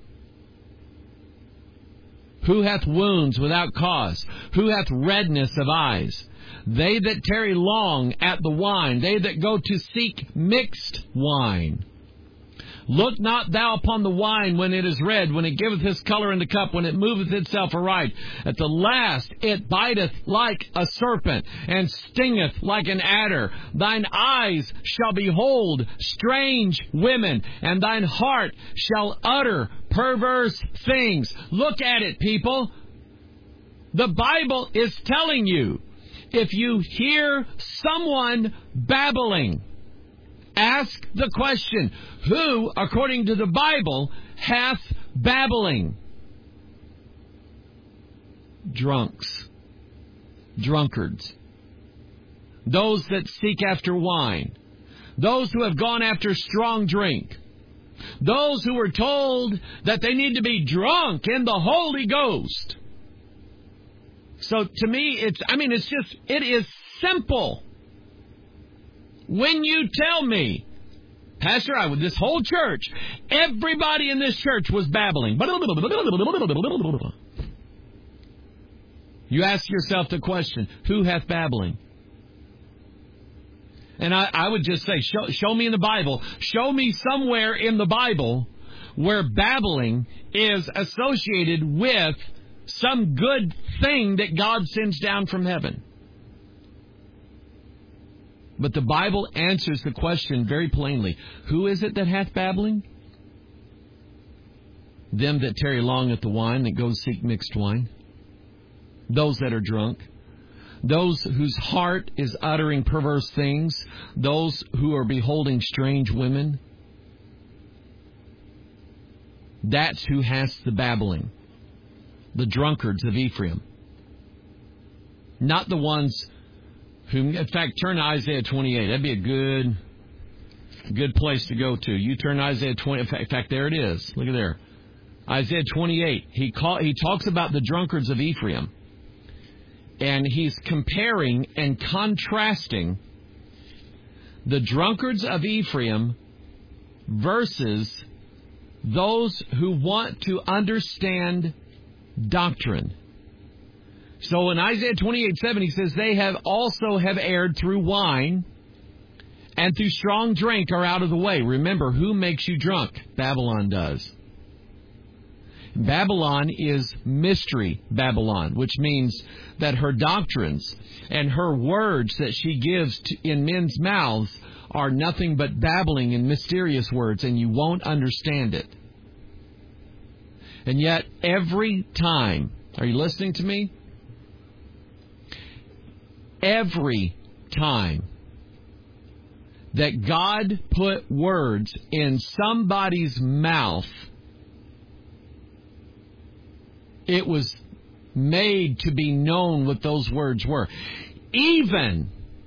Who hath wounds without cause? Who hath redness of eyes? They that tarry long at the wine, they that go to seek mixed wine. Look not thou upon the wine when it is red, when it giveth his color in the cup, when it moveth itself aright. At the last it biteth like a serpent, and stingeth like an adder. Thine eyes shall behold strange women, and thine heart shall utter perverse things. Look at it, people. The Bible is telling you, if you hear someone babbling, ask the question, who, according to the Bible, hath babbling? Drunks. Drunkards. Those that seek after wine. Those who have gone after strong drink. Those who were told that they need to be drunk in the Holy Ghost. So to me, it's, I mean, it's just, it is simple. When you tell me, Pastor, I with this whole church, everybody in this church was babbling. You ask yourself the question, who hath babbling? And I, I would just say, show, show me in the Bible, show me somewhere in the Bible where babbling is associated with some good thing that God sends down from heaven. But the Bible answers the question very plainly. Who is it that hath babbling? Them that tarry long at the wine, that go seek mixed wine. Those that are drunk. Those whose heart is uttering perverse things. Those who are beholding strange women. That's who has the babbling. The drunkards of Ephraim. Not the ones who, in fact, turn to Isaiah twenty-eight. That'd be a good, good place to go to. You turn to Isaiah twenty. In fact, in fact, there it is. Look at there. Isaiah twenty-eight. He call, he talks about the drunkards of Ephraim. And he's comparing and contrasting the drunkards of Ephraim versus those who want to understand doctrine. So in Isaiah twenty-eight seven, he says, they have also have erred through wine and through strong drink are out of the way. Remember, who makes you drunk? Babylon does. Babylon is mystery Babylon, which means that her doctrines and her words that she gives to, in men's mouths are nothing but babbling and mysterious words, and you won't understand it. And yet, every time, are you listening to me? Every time that God put words in somebody's mouth, it was made to be known what those words were. Even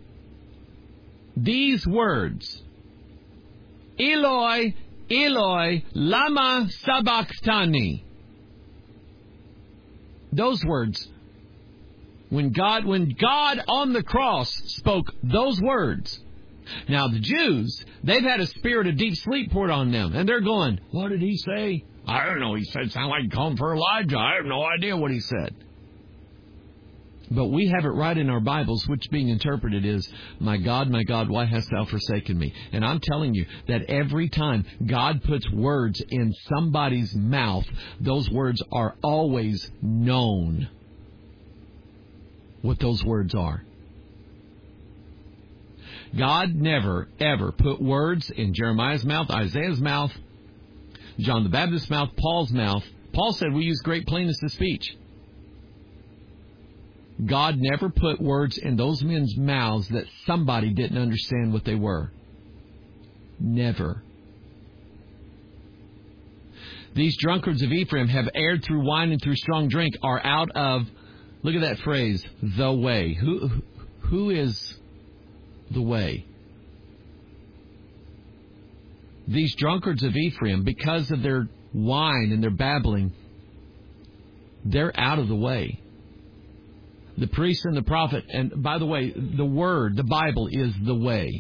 these words, Eloi, Eloi, lama sabachthani. Those words, when God, when God on the cross spoke those words. Now the Jews, they've had a spirit of deep sleep poured on them, and they're going, what did he say? I don't know. He said, sound like calling for Elijah. I have no idea what he said. But we have it right in our Bibles, which being interpreted is, my God, my God, why hast thou forsaken me? And I'm telling you that every time God puts words in somebody's mouth, those words are always known what those words are. God never, ever put words in Jeremiah's mouth, Isaiah's mouth, John the Baptist's mouth, Paul's mouth. Paul said we use great plainness of speech. God never put words in those men's mouths that somebody didn't understand what they were. Never. These drunkards of Ephraim have erred through wine and through strong drink, are out of, look at that phrase, the way. Who, who is the way? These drunkards of Ephraim, because of their wine and their babbling, they're out of the way. The priest and the prophet, and by the way, the Word, the Bible, is the way.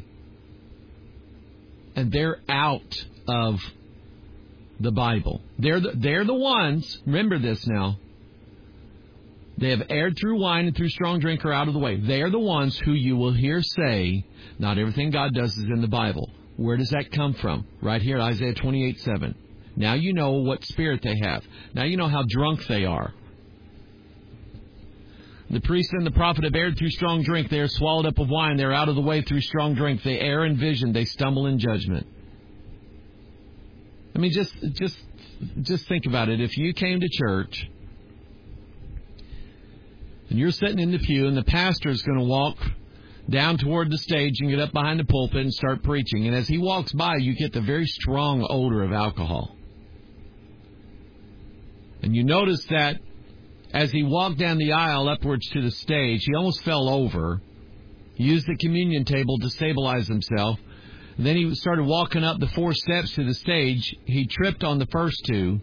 And they're out of the Bible. They're the, they're the ones, remember this now, they have erred through wine and through strong drink are out of the way. They are the ones who you will hear say, not everything God does is in the Bible. Where does that come from? Right here, Isaiah twenty-eight seven. Now you know what spirit they have. Now you know how drunk they are. The priest and the prophet have erred through strong drink. They are swallowed up of wine. They are out of the way through strong drink. They err in vision. They stumble in judgment. I mean, just just just think about it. If you came to church and you're sitting in the pew and the pastor is going to walk down toward the stage and get up behind the pulpit and start preaching, and as he walks by, you get the very strong odor of alcohol. And you notice that as he walked down the aisle upwards to the stage, he almost fell over. He used the communion table to stabilize himself. Then he started walking up the four steps to the stage. He tripped on the first two.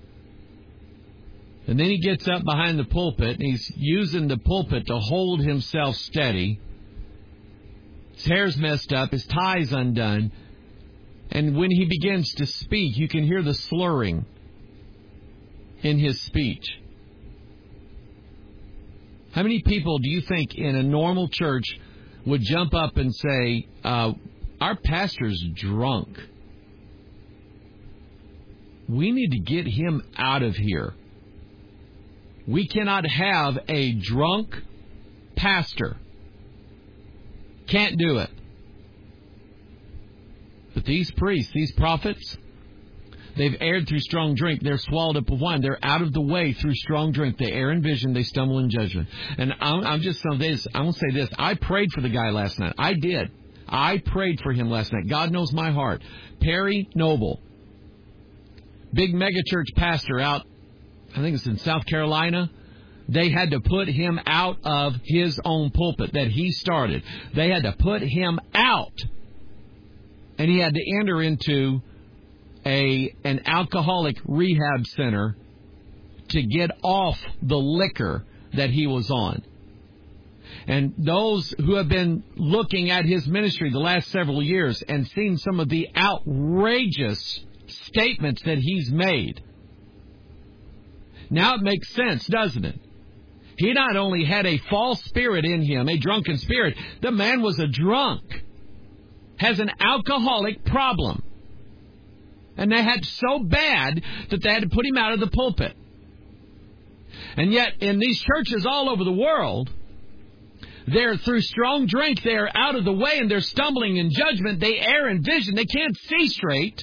And then he gets up behind the pulpit, and he's using the pulpit to hold himself steady. His hair's messed up. His tie's undone. And when he begins to speak, you can hear the slurring in his speech. How many people do you think in a normal church would jump up and say, uh, our pastor's drunk. We need to get him out of here. We cannot have a drunk pastor. Can't do it. But these priests, these prophets, they've erred through strong drink. They're swallowed up with wine. They're out of the way through strong drink. They err in vision. They stumble in judgment. And I'm, I'm just saying this. I won't say this. I prayed for the guy last night. I did. I prayed for him last night. God knows my heart. Perry Noble, big megachurch pastor out, I think it's in South Carolina. They had to put him out of his own pulpit that he started. They had to put him out. And he had to enter into a an alcoholic rehab center to get off the liquor that he was on. And those who have been looking at his ministry the last several years and seen some of the outrageous statements that he's made, now it makes sense, doesn't it? He not only had a false spirit in him, a drunken spirit, the man was a drunk, has an alcoholic problem. And they had so bad that they had to put him out of the pulpit. And yet, in these churches all over the world, they're through strong drink, they're out of the way, and they're stumbling in judgment. They err in vision. They can't see straight.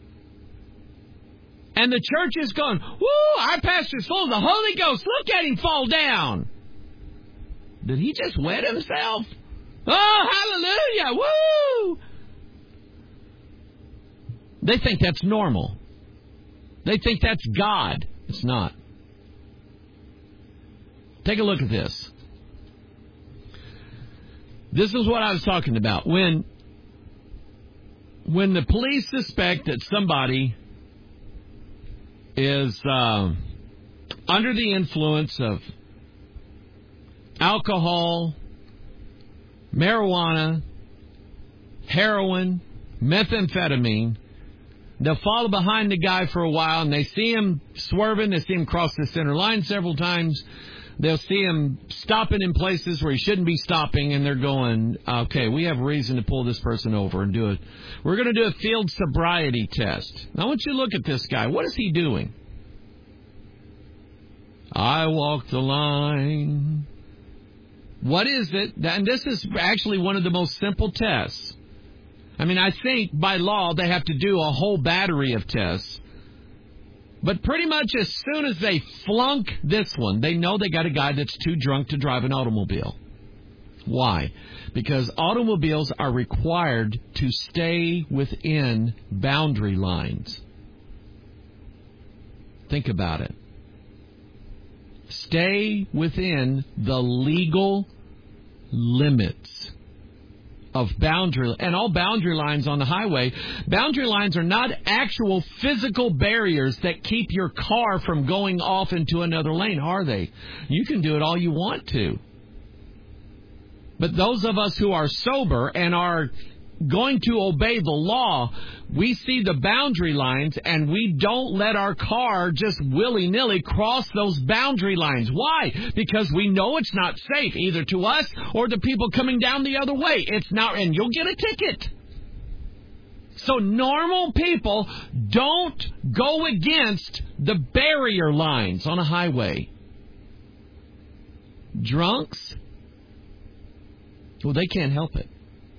And the church is going, woo, our pastor's full of the Holy Ghost. Look at him fall down. Did he just wet himself? Oh, hallelujah, woo! They think that's normal. They think that's God. It's not. Take a look at this. This is what I was talking about. When, when the police suspect that somebody is uh, under the influence of alcohol, marijuana, heroin, methamphetamine, they'll follow behind the guy for a while, and they see him swerving. They see him cross the center line several times. They'll see him stopping in places where he shouldn't be stopping, and they're going, okay, we have reason to pull this person over and do it. We're going to do a field sobriety test. Now, I want you to look at this guy. What is he doing? I walk the line. What is it? And this is actually one of the most simple tests. I mean, I think by law they have to do a whole battery of tests. But pretty much as soon as they flunk this one, they know they got a guy that's too drunk to drive an automobile. Why? Because automobiles are required to stay within boundary lines. Think about it. Stay within the legal limits of boundary, and all boundary lines on the highway. Boundary lines are not actual physical barriers that keep your car from going off into another lane, are they? You can do it all you want to. But those of us who are sober and are going to obey the law, we see the boundary lines, and we don't let our car just willy-nilly cross those boundary lines. Why? Because we know it's not safe, either to us or the people coming down the other way. It's not, and you'll get a ticket. So normal people don't go against the barrier lines on a highway. Drunks, well, they can't help it.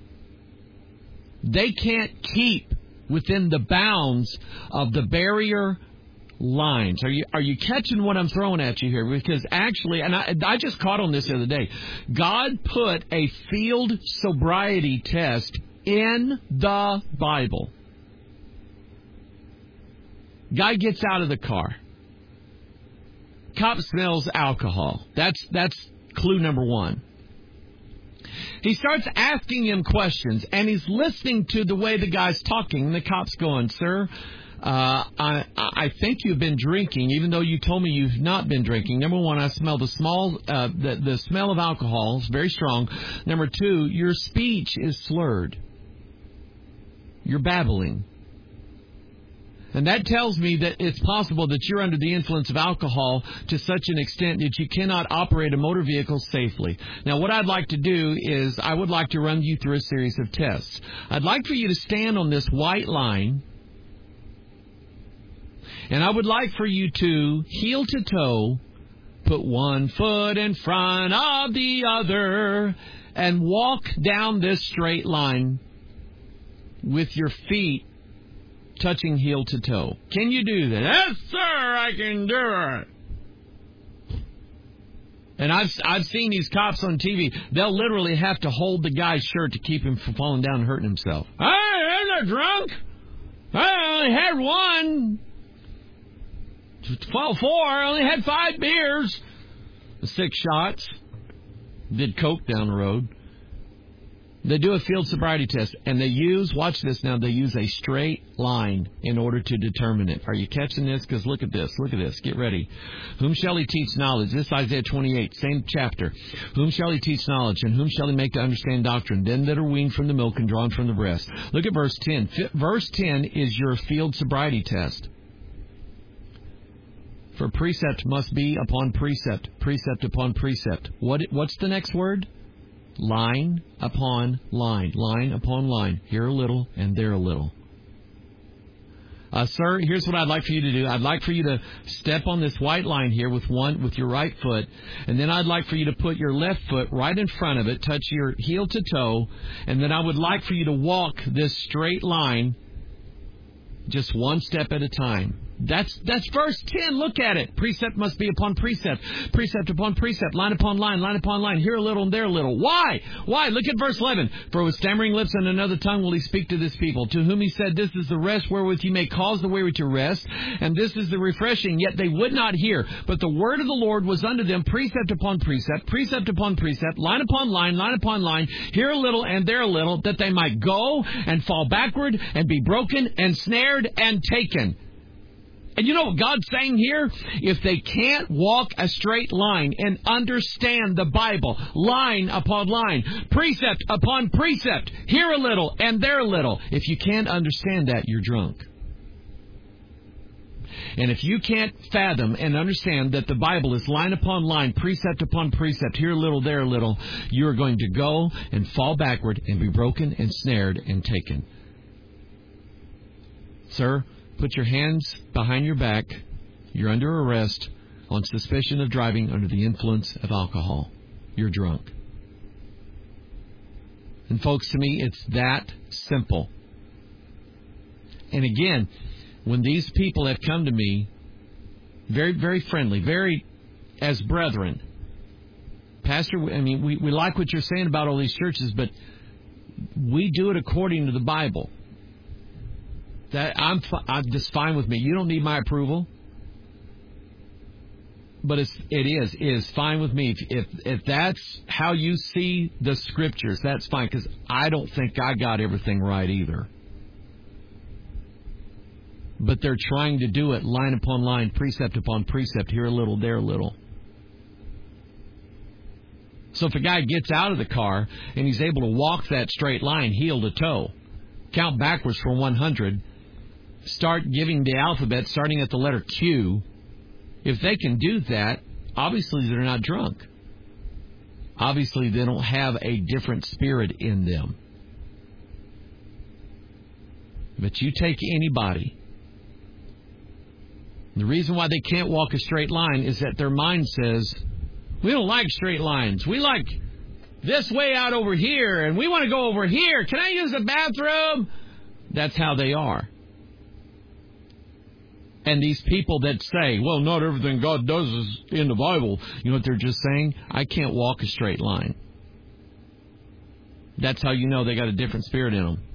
They can't keep within the bounds of the barrier lines. Are you are you catching what I'm throwing at you here? Because actually, and I, I just caught on this the other day, God put a field sobriety test in the Bible. Guy gets out of the car. Cop smells alcohol. That's that's clue number one. He starts asking him questions, and he's listening to the way the guy's talking. And the cop's going, sir, uh, I, I think you've been drinking, even though you told me you've not been drinking. Number one, I smell the small, uh, the, the smell of alcohol is very strong. Number two, your speech is slurred. You're babbling. And that tells me that it's possible that you're under the influence of alcohol to such an extent that you cannot operate a motor vehicle safely. Now, what I'd like to do is I would like to run you through a series of tests. I'd like for you to stand on this white line, and I would like for you to, heel to toe, put one foot in front of the other, and walk down this straight line with your feet touching heel to toe. Can you do that? Yes, sir, I can do it. And I've I've seen these cops on T V. They'll literally have to hold the guy's shirt to keep him from falling down and hurting himself. Hey, I'm not drunk. I only had one. Well, four. I only had five beers. Six shots. Did coke down the road. They do a field sobriety test, and they use, watch this now, they use a straight line in order to determine it. Are you catching this? Because look at this, look at this, get ready. Whom shall he teach knowledge? This is Isaiah twenty-eight, same chapter. Whom shall he teach knowledge, and whom shall he make to understand doctrine? Them that are weaned from the milk and drawn from the breast. Look at verse ten. Verse ten is your field sobriety test. For precept must be upon precept, precept upon precept. What? What's the next word? Line upon line, line upon line. Here a little and there a little. Uh, sir, here's what I'd like for you to do. I'd like for you to step on this white line here with one with your right foot, and then I'd like for you to put your left foot right in front of it, touch your heel to toe, and then I would like for you to walk this straight line just one step at a time. That's that's verse ten. Look at it. Precept must be upon precept. Precept upon precept. Line upon line. Line upon line. Here a little and there a little. Why? Why? Look at verse eleven. For with stammering lips and another tongue will he speak to this people, to whom he said, this is the rest wherewith you may cause the weary to rest, and this is the refreshing. Yet they would not hear. But the word of the Lord was unto them precept upon precept, precept upon precept, line upon line, line upon line, here a little and there a little, that they might go and fall backward and be broken and snared and taken. And you know what God's saying here? If they can't walk a straight line and understand the Bible, line upon line, precept upon precept, here a little and there a little, if you can't understand that, you're drunk. And if you can't fathom and understand that the Bible is line upon line, precept upon precept, here a little, there a little, you're going to go and fall backward and be broken and snared and taken. Sir, put your hands behind your back. You're under arrest on suspicion of driving under the influence of alcohol. You're drunk. And folks, to me, it's that simple. And again, when these people have come to me, very, very friendly, very as brethren, Pastor, I mean, we, we like what you're saying about all these churches, but we do it according to the Bible. That I'm, I'm just fine with me. You don't need my approval, but it's, it is it is fine with me. If, if if that's how you see the Scriptures, that's fine, because I don't think I got everything right either. But they're trying to do it line upon line, precept upon precept, here a little, there a little. So if a guy gets out of the car and he's able to walk that straight line, heel to toe, count backwards from one hundred, start giving the alphabet starting at the letter Q, if they can do that, obviously they're not drunk. Obviously they don't have a different spirit in them. But you take anybody, the reason why they can't walk a straight line is that their mind says, we don't like straight lines. We like this way out over here, and we want to go over here. Can I use the bathroom? That's how they are. And these people that say, well, not everything God does is in the Bible, you know what they're just saying? I can't walk a straight line. That's how you know they got a different spirit in them.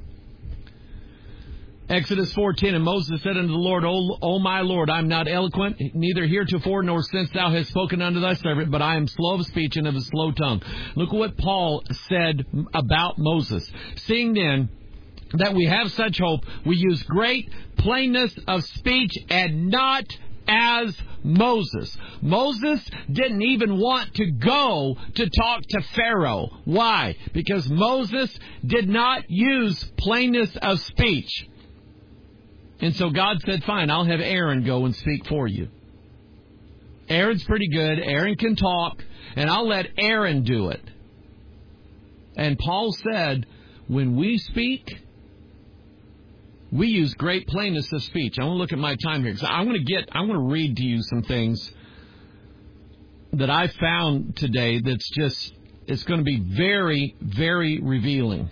Exodus four ten, and Moses said unto the Lord, O, o my Lord, I am not eloquent, neither heretofore nor since thou hast spoken unto thy servant, but I am slow of speech and of a slow tongue. Look what Paul said about Moses. Seeing then that we have such hope, we use great plainness of speech and not as Moses. Moses didn't even want to go to talk to Pharaoh. Why? Because Moses did not use plainness of speech. And so God said, fine, I'll have Aaron go and speak for you. Aaron's pretty good. Aaron can talk, and I'll let Aaron do it. And Paul said, when we speak, we use great plainness of speech. I want to look at my time here, because I want to get, I want to read to you some things that I found today that's just, it's going to be very, very revealing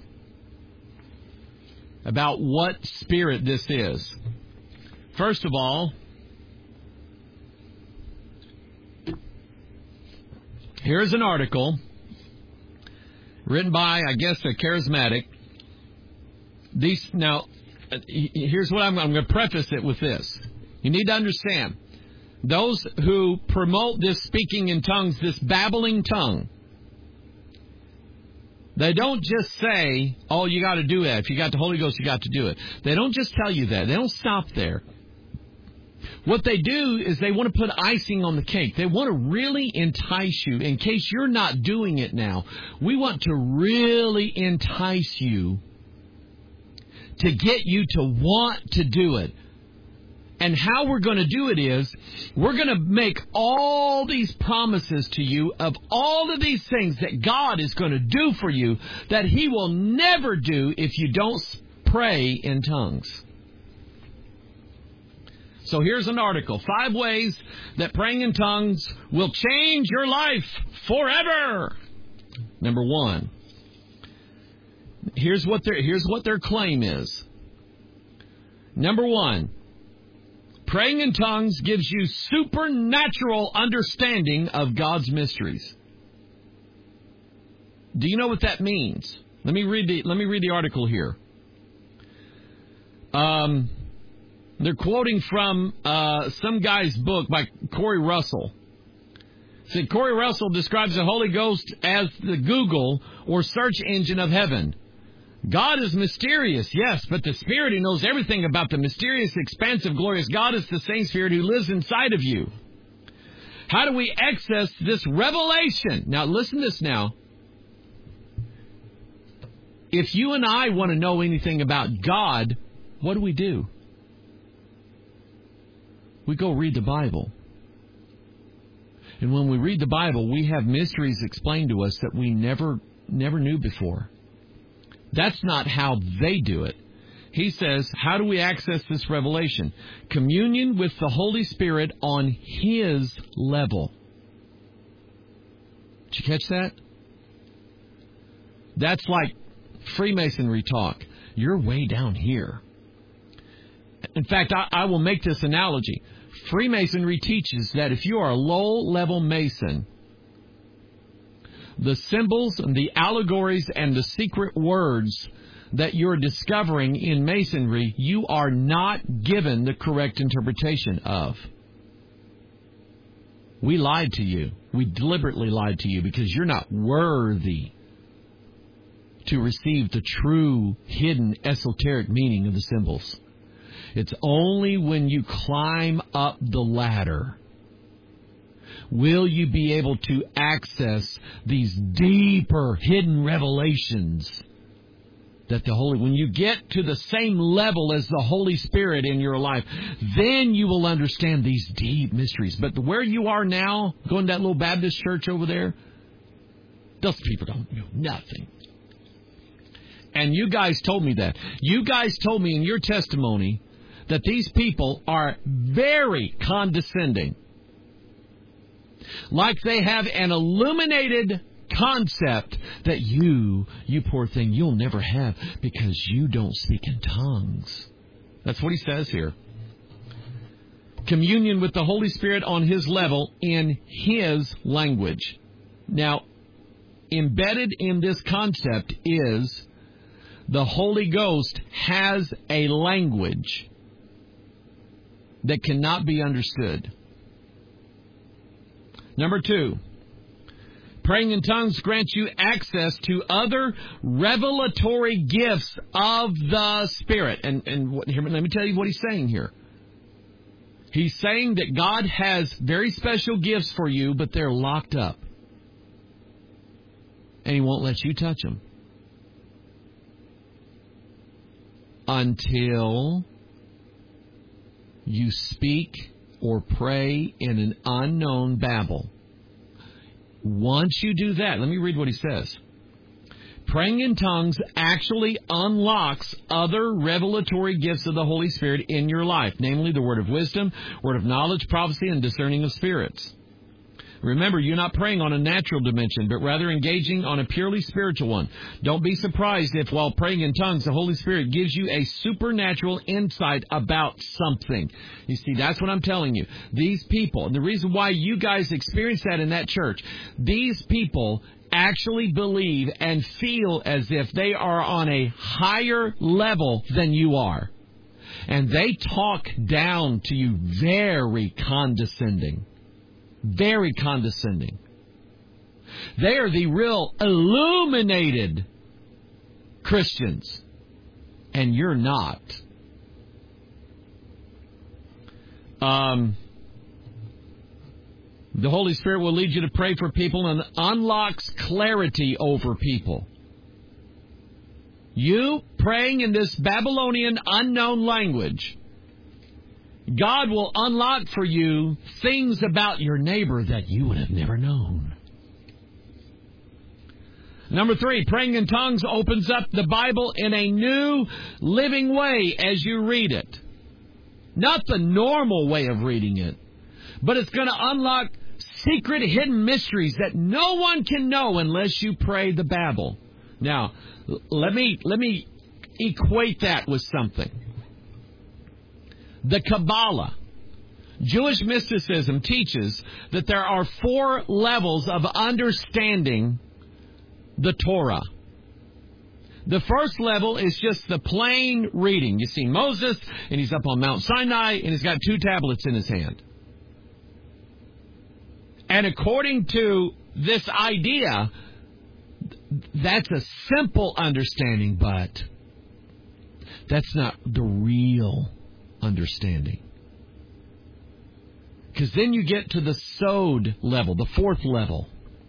about what spirit this is. First of all, here's an article written by, I guess, a charismatic. These now, here's what I'm, I'm going to preface it with this. You need to understand, those who promote this speaking in tongues, this babbling tongue, They don't just say, oh, you got to do that. If you got the Holy Ghost, you got to do it. They don't just tell you that. They don't stop there. What they do is they want to put icing on the cake. They want to really entice you. In case you're not doing it now, we want to really entice you to get you to want to do it. And how we're going to do it is we're going to make all these promises to you of all of these things that God is going to do for you that He will never do if you don't pray in tongues. So here's an article, Five Ways That Praying in Tongues Will Change Your Life Forever. Number one, here's what their, here's what their claim is. Number one, praying in tongues gives you supernatural understanding of God's mysteries. Do you know what that means? Let me read the, let me read the article here. Um... They're quoting from uh, some guy's book by Corey Russell. See, Corey Russell describes the Holy Ghost as the Google or search engine of heaven. God is mysterious, yes, but the Spirit who knows everything about the mysterious, expansive, glorious God is the same Spirit who lives inside of you. How do we access this revelation? Now, listen to this now. If you and I want to know anything about God, what do we do? We go read the Bible. And when we read the Bible, we have mysteries explained to us that we never never knew before. That's not how they do it. He says, how do we access this revelation? Communion with the Holy Spirit on His level. Did you catch that? That's like Freemasonry talk. You're way down here. In fact, I, I will make this analogy. Freemasonry teaches that if you are a low-level Mason, the symbols and the allegories and the secret words that you're discovering in Masonry, you are not given the correct interpretation of. We lied to you. We deliberately lied to you because you're not worthy to receive the true, hidden, esoteric meaning of the symbols. It's only when you climb up the ladder will you be able to access these deeper, hidden revelations that the Holy... When you get to the same level as the Holy Spirit in your life, then you will understand these deep mysteries. But where you are now, going to that little Baptist church over there, those people don't know nothing. And you guys told me that. You guys told me in your testimony that these people are very condescending. Like they have an illuminated concept that you, you poor thing, you'll never have because you don't speak in tongues. That's what he says here. Communion with the Holy Spirit on His level in His language. Now, embedded in this concept is the Holy Ghost has a language that cannot be understood. Number two, praying in tongues grants you access to other revelatory gifts of the Spirit. And, and what, here, let me tell you what he's saying here. He's saying that God has very special gifts for you, but they're locked up. And He won't let you touch them until you speak or pray in an unknown babble. Once you do that, let me read what he says. Praying in tongues actually unlocks other revelatory gifts of the Holy Spirit in your life, namely the word of wisdom, word of knowledge, prophecy, and discerning of spirits. Remember, you're not praying on a natural dimension, but rather engaging on a purely spiritual one. Don't be surprised if, while praying in tongues, the Holy Spirit gives you a supernatural insight about something. You see, that's what I'm telling you. These people, and the reason why you guys experience that in that church, these people actually believe and feel as if they are on a higher level than you are. And they talk down to you very condescending. Very condescending. They are the real illuminated Christians. And you're not. Um, the Holy Spirit will lead you to pray for people and unlocks clarity over people. You praying in this Babylonian unknown language, God will unlock for you things about your neighbor that you would have never known. Number three, praying in tongues opens up the Bible in a new, living way as you read it. Not the normal way of reading it, but it's going to unlock secret hidden mysteries that no one can know unless you pray the Bible. Now, let me let me equate that with something. The Kabbalah, Jewish mysticism, teaches that there are four levels of understanding the Torah. The first level is just the plain reading. You see Moses, and he's up on Mount Sinai, and he's got two tablets in his hand. And according to this idea, that's a simple understanding, but that's not the real understanding. Because then you get to the Sod level, the fourth level.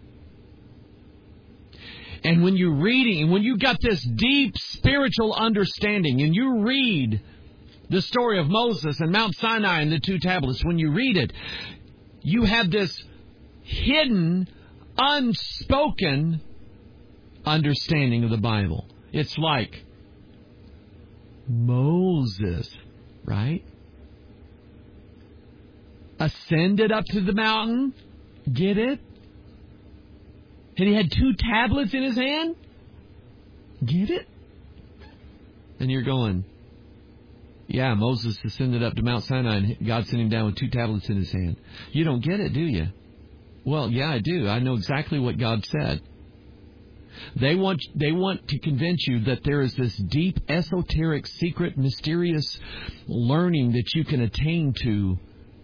And when you're reading, and when you've got this deep spiritual understanding, and you read the story of Moses and Mount Sinai and the two tablets, when you read it, you have this hidden, unspoken understanding of the Bible. It's like Moses, right? Ascended up to the mountain. Get it? And he had two tablets in his hand? Get it? And you're going, yeah, Moses ascended up to Mount Sinai and God sent him down with two tablets in his hand. You don't get it, do you? Well, yeah, I do. I know exactly what God said. They want they want to convince you that there is this deep, esoteric, secret, mysterious learning that you can attain to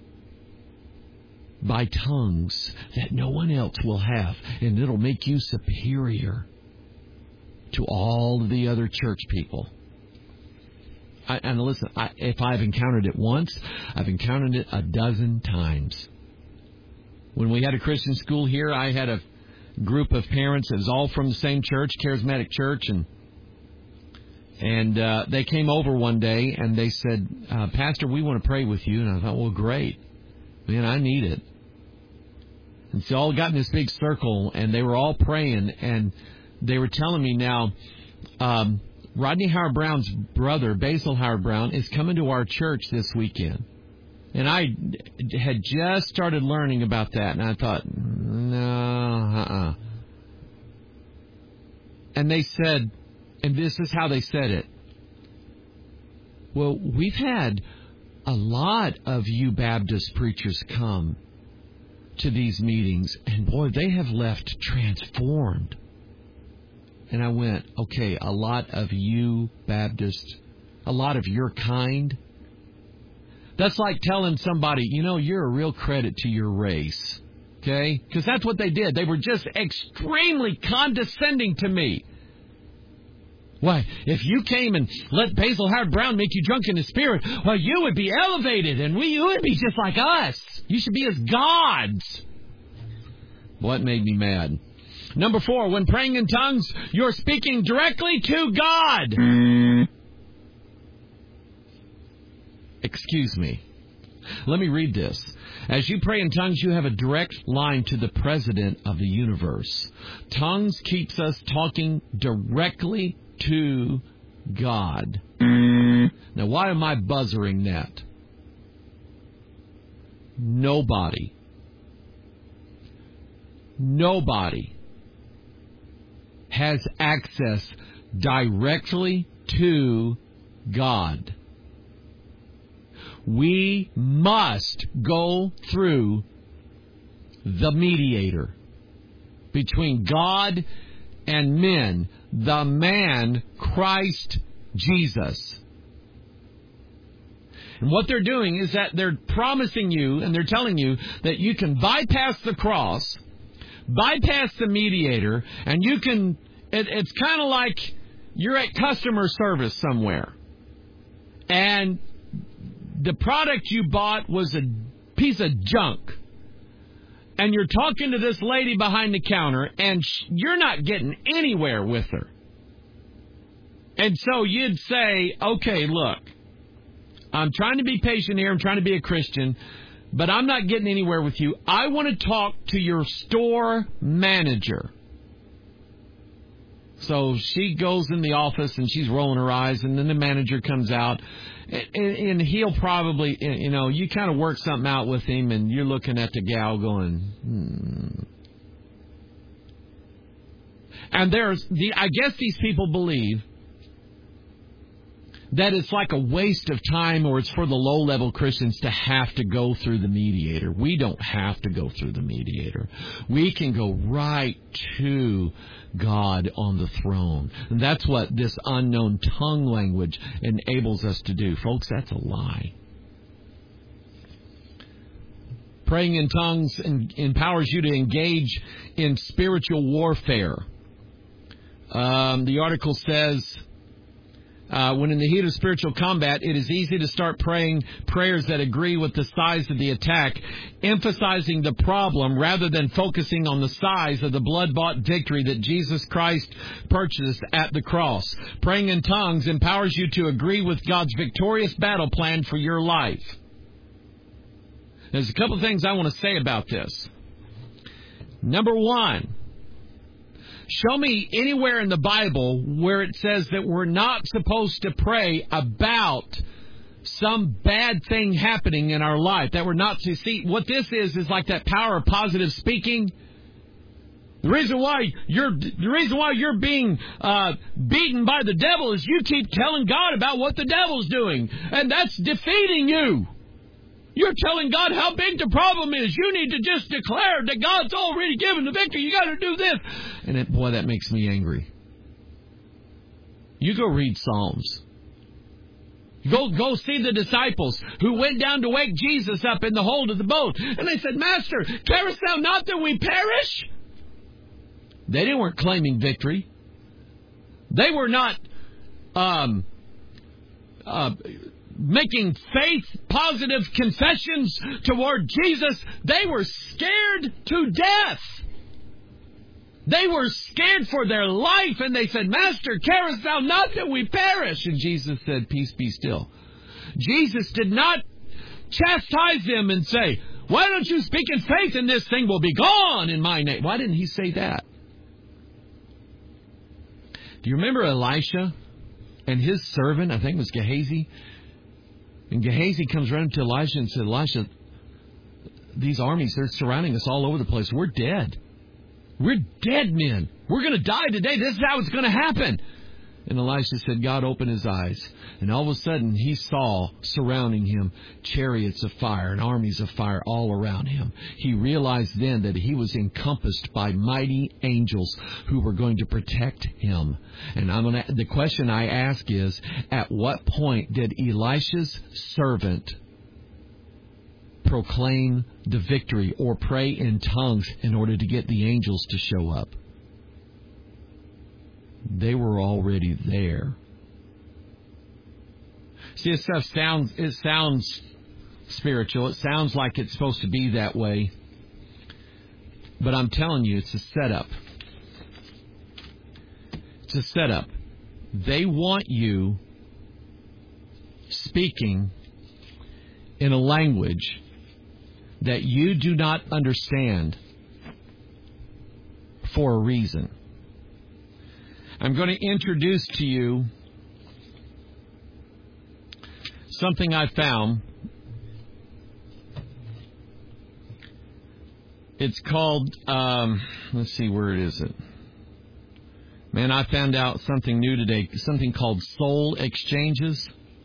by tongues that no one else will have, and it'll make you superior to all the other church people. I, and listen, I, if I've encountered it once, I've encountered it a dozen times. When we had a Christian school here, I had a group of parents that was all from the same church, Charismatic Church, and and uh, they came over one day and they said, uh, Pastor, we want to pray with you. And I thought, well, great. Man, I need it. And so all got in this big circle, and they were all praying, and they were telling me now, um, Rodney Howard Brown's brother, Basil Howard Brown, is coming to our church this weekend. And I had just started learning about that, and I thought, no, uh-uh. And they said, and this is how they said it, well, we've had a lot of you Baptist preachers come to these meetings, and boy, they have left transformed. And I went, okay, a lot of you Baptist, a lot of your kind. That's like telling somebody, you know, you're a real credit to your race. Okay? Because that's what they did. They were just extremely condescending to me. Why, if you came and let Basil Howard Brown make you drunk in the spirit, well, you would be elevated, and we you would be just like us. You should be as gods. Well, that made me mad. Number four, when praying in tongues, you're speaking directly to God. Mm. Excuse me. Let me read this. As you pray in tongues, you have a direct line to the president of the universe. Tongues keeps us talking directly to God. Mm. Now, why am I buzzering that? Nobody, nobody has access directly to God. We must go through the mediator between God and men, the man Christ Jesus. And what they're doing is that they're promising you and they're telling you that you can bypass the cross, bypass the mediator, and you can, it, it's kind of like you're at customer service somewhere, and the product you bought was a piece of junk, and you're talking to this lady behind the counter, and sh- you're not getting anywhere with her. And so you'd say, okay, look, I'm trying to be patient here, I'm trying to be a Christian, but I'm not getting anywhere with you. I want to talk to your store manager. So she goes in the office and she's rolling her eyes, and then the manager comes out, and, and he'll probably, you know, you kind of work something out with him, and you're looking at the gal going, hmm. And there's the, I guess these people believe that it's like a waste of time, or it's for the low-level Christians to have to go through the mediator. We don't have to go through the mediator. We can go right to God on the throne. And that's what this unknown tongue language enables us to do. Folks, that's a lie. Praying in tongues empowers you to engage in spiritual warfare. Um, the article says, Uh, when in the heat of spiritual combat, it is easy to start praying prayers that agree with the size of the attack, emphasizing the problem rather than focusing on the size of the blood-bought victory that Jesus Christ purchased at the cross. Praying in tongues empowers you to agree with God's victorious battle plan for your life. There's a couple of things I want to say about this. Number one, show me anywhere in the Bible where it says that we're not supposed to pray about some bad thing happening in our life. That we're not to see. What this is is like that power of positive speaking. The reason why you're the reason why you're being uh, beaten by the devil is you keep telling God about what the devil's doing, and that's defeating you. You're telling God how big the problem is. You need to just declare that God's already given the victory. You got to do this. And it, boy, that makes me angry. You go read Psalms. Go, go see the disciples who went down to wake Jesus up in the hold of the boat. And they said, Master, carest thou not that we perish? They weren't claiming victory. They were not um, uh, making faith positive confessions toward Jesus. They were scared to death. They were scared for their life, and they said, Master, carest thou not that we perish? And Jesus said, peace be still. Jesus did not chastise them and say, why don't you speak in faith and this thing will be gone in my name? Why didn't he say that? Do you remember Elisha and his servant, I think it was Gehazi? And Gehazi comes running to Elisha and said, Elisha, these armies, they're surrounding us all over the place. We're dead. We're dead men. We're going to die today. This is how it's going to happen. And Elisha said, God opened his eyes. And all of a sudden, he saw surrounding him chariots of fire and armies of fire all around him. He realized then that he was encompassed by mighty angels who were going to protect him. And I'm going to, the question I ask is, at what point did Elisha's servant proclaim the victory or pray in tongues in order to get the angels to show up? They were already there. See, this stuff sounds, it sounds spiritual. It sounds like it's supposed to be that way. But I'm telling you, it's a setup. It's a setup. They want you speaking in a language that you do not understand for a reason. I'm going to introduce to you something I found. It's called, um, let's see, where is it? Man, I found out something new today, something called soul exchanges.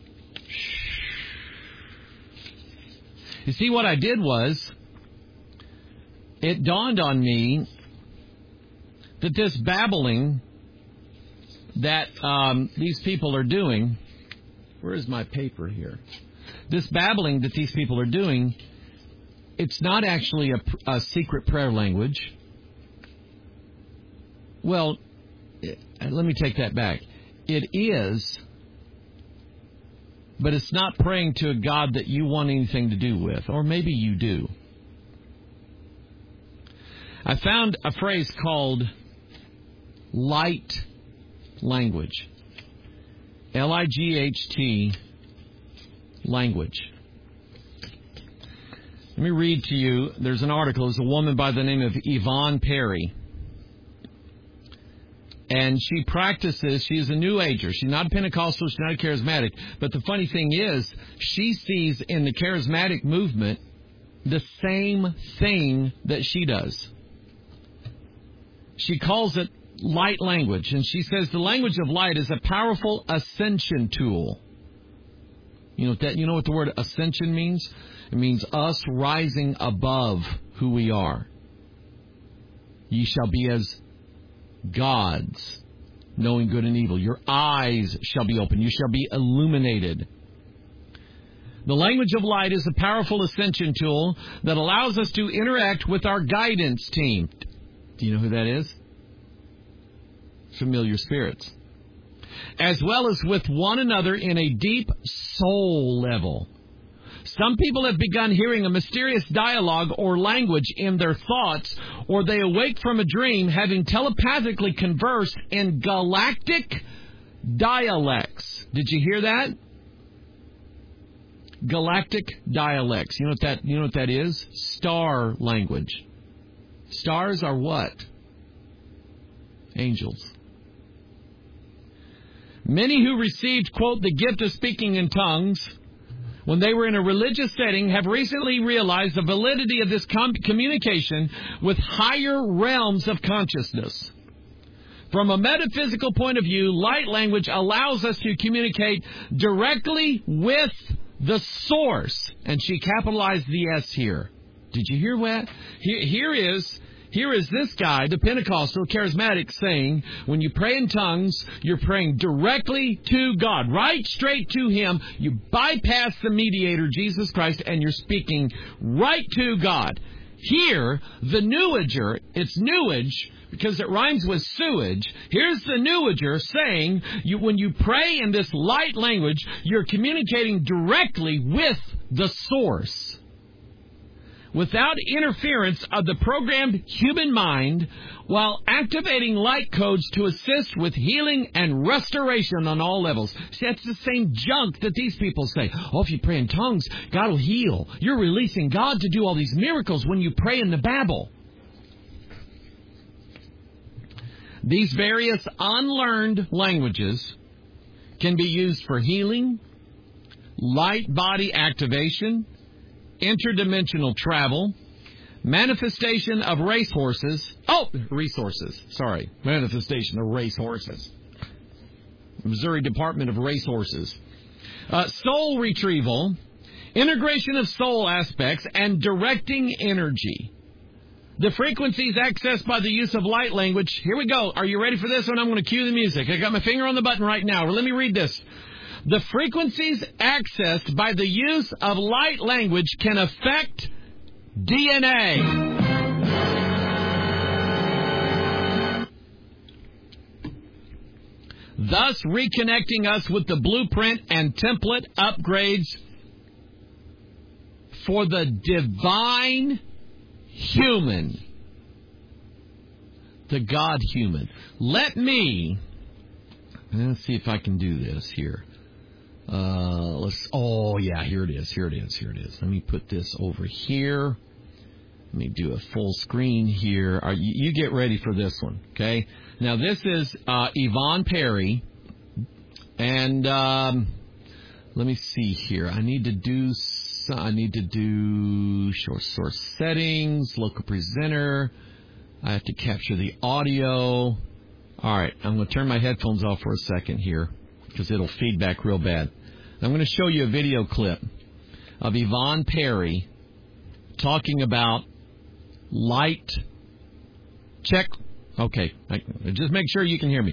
You see, what I did was, it dawned on me that this babbling that um, these people are doing, where is my paper here? This babbling that these people are doing, it's not actually a, a secret prayer language. Well, let me take that back. It is, but it's not praying to a God that you want anything to do with, or maybe you do. I found a phrase called light language. L I G H T, language. Let me read to you. There's an article. There's a woman by the name of Yvonne Perry. And she practices, she's a New Ager. She's not a Pentecostal, she's not a charismatic. But the funny thing is, she sees in the charismatic movement the same thing that she does. She calls it light language. And she says the language of light is a powerful ascension tool. You know what that, you know what the word ascension means? It means us rising above who we are. Ye shall be as gods, knowing good and evil. Your eyes shall be open. You shall be illuminated. The language of light is a powerful ascension tool that allows us to interact with our guidance team. Do you know who that is? Familiar spirits. As well as with one another in a deep soul level. Some people have begun hearing a mysterious dialogue or language in their thoughts, or they awake from a dream having telepathically conversed in galactic dialects. Did you hear that? Galactic dialects. You know what that, you know what that is? Star language. Stars are what? Angels. Many who received, quote, the gift of speaking in tongues when they were in a religious setting have recently realized the validity of this com- communication with higher realms of consciousness. From a metaphysical point of view, light language allows us to communicate directly with the source. And she capitalized the S here. Did you hear what? Here, here is... Here is this guy, the Pentecostal charismatic, saying, when you pray in tongues, you're praying directly to God, right straight to Him. You bypass the mediator, Jesus Christ, and you're speaking right to God. Here, the New Ager, it's New Age because it rhymes with sewage. Here's the New Ager saying, you, when you pray in this light language, you're communicating directly with the source. Without interference of the programmed human mind, while activating light codes to assist with healing and restoration on all levels. See, that's the same junk that these people say. Oh, if you pray in tongues, God will heal. You're releasing God to do all these miracles when you pray in the Babel. These various unlearned languages can be used for healing, light body activation, interdimensional travel, manifestation of racehorses. Oh, resources. Sorry. Manifestation of racehorses. Missouri Department of Racehorses. Uh, soul retrieval, integration of soul aspects, and directing energy. The frequencies accessed by the use of light language. Here we go. Are you ready for this one? I'm going to cue the music. I got my finger on the button right now. Let me read this. The frequencies accessed by the use of light language can affect D N A. Thus reconnecting us with the blueprint and template upgrades for the divine human. The God human. Let me, let's see if I can do this here. Uh, let's, oh yeah, here it is, here it is, here it is. Let me put this over here. Let me do a full screen here. Are you, you get ready for this one, okay? Now this is, uh, Yvonne Perry. And, um, let me see here. I need to do, some, I need to do short source settings, local presenter. I have to capture the audio. Alright, I'm going to turn my headphones off for a second here, because it'll feedback real bad. I'm going to show you a video clip of Yvonne Perry talking about light. Check. Okay. Just make sure you can hear me.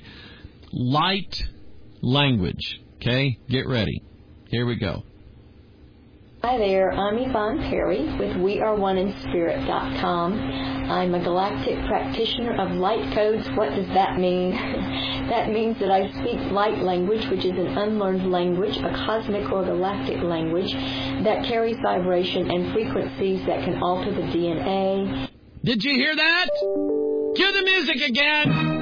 Light language. Okay? Get ready. Here we go. Hi there, I'm Yvonne Perry with we are one in spirit dot com. I'm a galactic practitioner of light codes. What does that mean? That means that I speak light language, which is an unlearned language, a cosmic or galactic language that carries vibration and frequencies that can alter the D N A. Did you hear that? Cue the music again.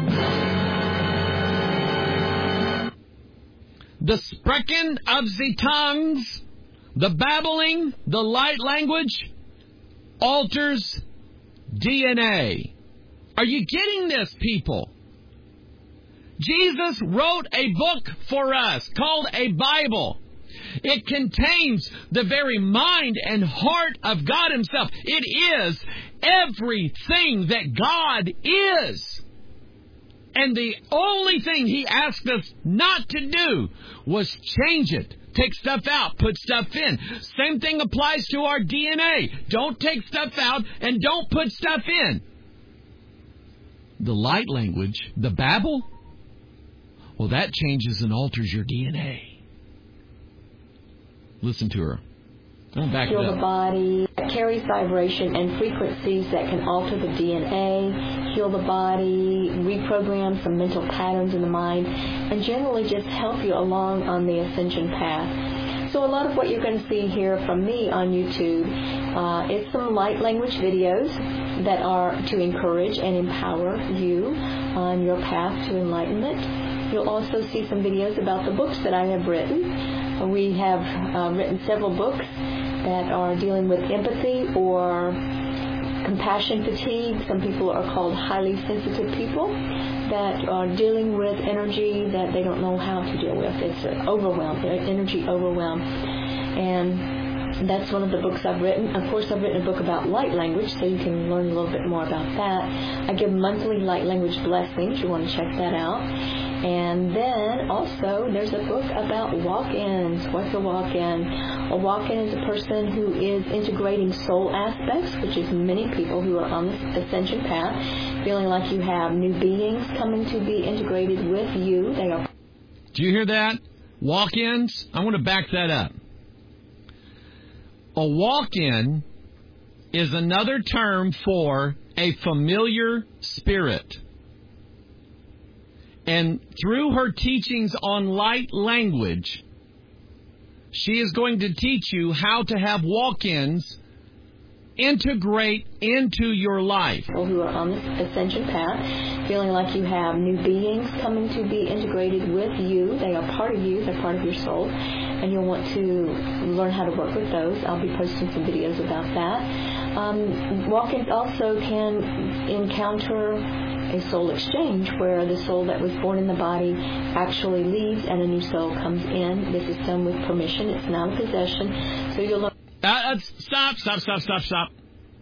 The sprechen of the tongues, the babbling, the light language, alters D N A. Are you getting this, people? Jesus wrote a book for us called a Bible. It contains the very mind and heart of God Himself. It is everything that God is. And the only thing He asked us not to do was change it. Take stuff out, put stuff in. Same thing applies to our D N A. Don't take stuff out and don't put stuff in. The light language, the babble, well, that changes and alters your D N A. Listen to her. Don't back it Heal up. the body, carries vibration and frequencies that can alter the D N A, heal the body, reprogram some mental patterns in the mind, and generally just help you along on the ascension path. So a lot of what you're going to see here from me on YouTube uh, is some light language videos that are to encourage and empower you on your path to enlightenment. You'll also see some videos about the books that I have written. We have uh, written several books that are dealing with empathy or compassion fatigue. Some people are called highly sensitive people that are dealing with energy that they don't know how to deal with. It's an overwhelm, energy overwhelm. And that's one of the books I've written. Of course, I've written a book about light language, so you can learn a little bit more about that. I give monthly light language blessings. You want to check that out. And then also there's a book about walk-ins. What's a walk-in? A walk-in is a person who is integrating soul aspects, which is many people who are on the ascension path, feeling like you have new beings coming to be integrated with you. They are. Do you hear that? Walk-ins? I want to back that up. A walk-in is another term for a familiar spirit. And through her teachings on light language, she is going to teach you how to have walk-ins integrate into your life. People who are on the ascension path, feeling like you have new beings coming to be integrated with you. They are part of you. They're part of your soul. And you'll want to learn how to work with those. I'll be posting some videos about that. Um, walk-ins also can encounter a soul exchange where the soul that was born in the body actually leaves and a new soul comes in. This is done with permission. It's not a possession. So you'll learn. Uh, uh, stop, stop, stop, stop, stop.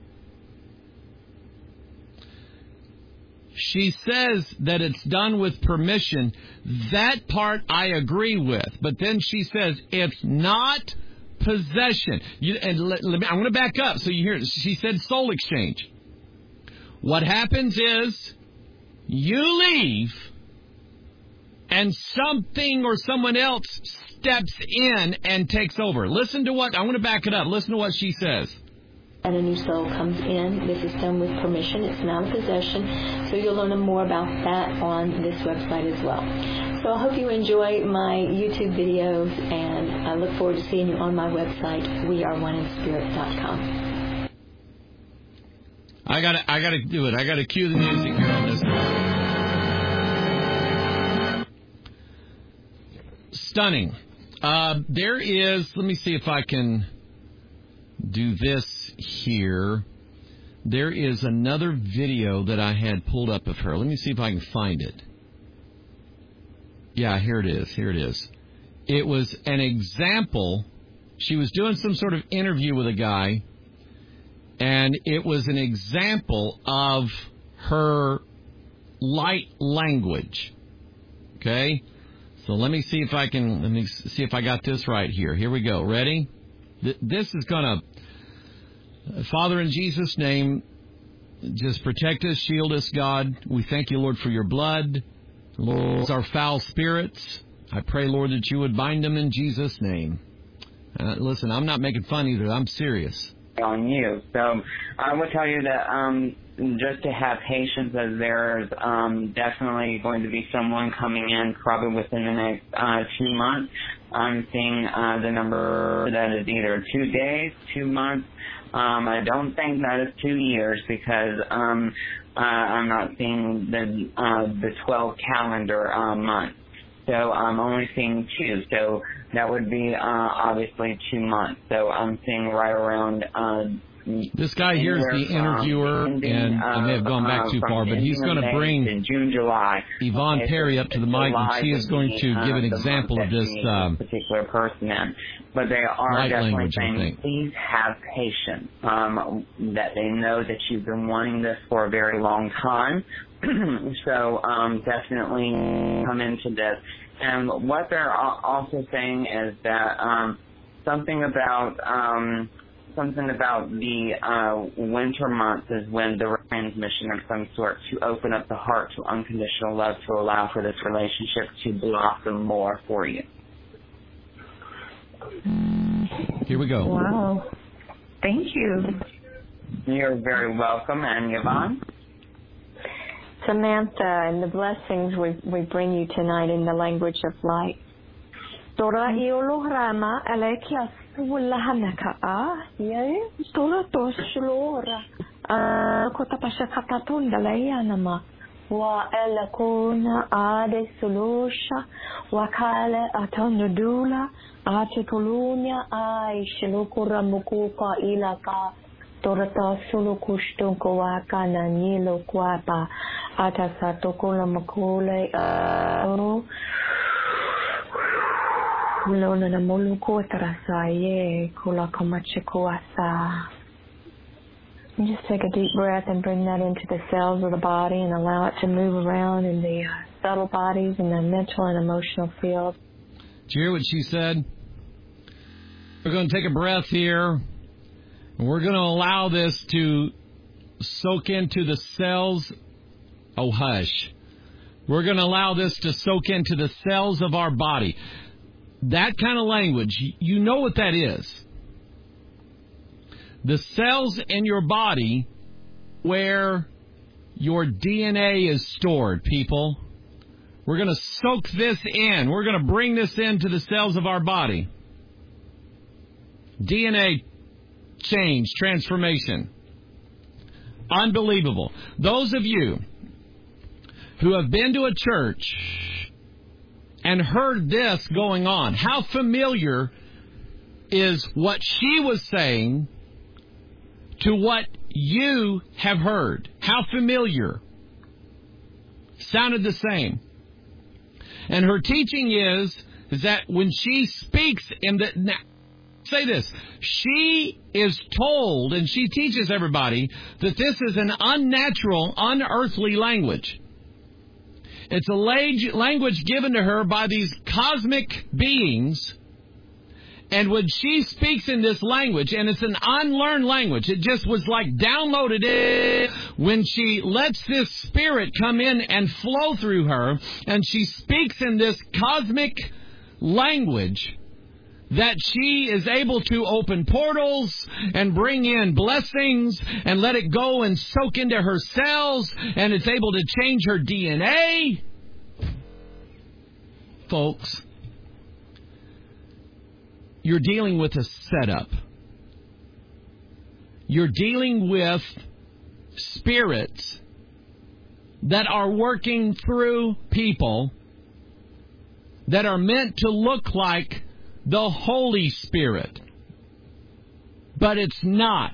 She says that it's done with permission. That part I agree with. But then she says it's not possession. You, and let, let me, I want to back up so you hear it. She said soul exchange. What happens is you leave and something or someone else steps in and takes over. Listen to what, I want to back it up. Listen to what she says. And a new soul comes in. This is done with permission. It's not a possession. So you'll learn more about that on this website as well. So I hope you enjoy my YouTube videos, and I look forward to seeing you on my website, we are one in spirit dot com. I gotta, I gotta do it. I gotta cue the music here on this one. Stunning. Uh, there is, let me see if I can do this here. There is another video that I had pulled up of her. Let me see if I can find it. Yeah, here it is. Here it is. It was an example. She was doing some sort of interview with a guy, and it was an example of her light language. Okay? So let me see if I can, let me see if I got this right here. Here we go. Ready? Th- this is going to, Father, in Jesus' name, just protect us, shield us, God. We thank you, Lord, for your blood. Lord, our foul spirits. I pray, Lord, that you would bind them in Jesus' name. Uh, listen, I'm not making fun either. I'm serious. On you. So I would tell you that um, just to have patience, as there's um, definitely going to be someone coming in probably within the next uh, two months. I'm seeing uh, the number that is either two days, two months. Um, I don't think that is two years because um, uh, I'm not seeing the uh, the twelve calendar uh, months. So I'm only seeing two. So that would be uh, obviously two months. So I'm seeing right around. Uh, this guy here is the interviewer, ending, and I may have gone back too uh, far, but he's going to bring June, July. Yvonne okay, Perry up to the mic, and she is going to uh, give an example of this um, particular person in. But they are definitely language, saying, please have patience. Um, that they know that you've been wanting this for a very long time. So um, definitely come into this. And what they're also saying is that um, something about um, something about the uh, winter months is when the transmission of some sort to open up the heart to unconditional love to allow for this relationship to blossom more for you. Here we go. Wow. Thank you. You're very welcome. And Yvonne? Samantha, and the blessings we, we bring you tonight in the language of light. Tora iolohrama alekia sullahanaka a ye tora toslora a kotapasha katatunda layanama wa elakona ade sulusha wa kale atonodula ate kolunya ai shilukura mukuka ilaka Torata solo kustonko waka na nilo kwapa atasato kola makole aro Lona na moluko tarasaye kola kamachiko asa. Just take a deep breath and bring that into the cells of the body and allow it to move around in the subtle bodies and the mental and emotional field. Did you hear what she said? We're going to take a breath here. And we're going to allow this to soak into the cells. Oh, hush. We're going to allow this to soak into the cells of our body. That kind of language, you know what that is. The cells in your body where your D N A is stored, people. We're going to soak this in. We're going to bring this into the cells of our body. D N A change, transformation. Unbelievable. Those of you who have been to a church and heard this going on, how familiar is what she was saying to what you have heard? How familiar? Sounded the same. And her teaching is, is that when she speaks in the... Now, say this. She is told, and she teaches everybody, that this is an unnatural, unearthly language. It's a language given to her by these cosmic beings. And when she speaks in this language, and it's an unlearned language, it just was like downloaded in. When she lets this spirit come in and flow through her, and she speaks in this cosmic language, that she is able to open portals and bring in blessings and let it go and soak into her cells, and it's able to change her D N A. Folks, you're dealing with a setup. You're dealing with spirits that are working through people that are meant to look like the Holy Spirit. But it's not.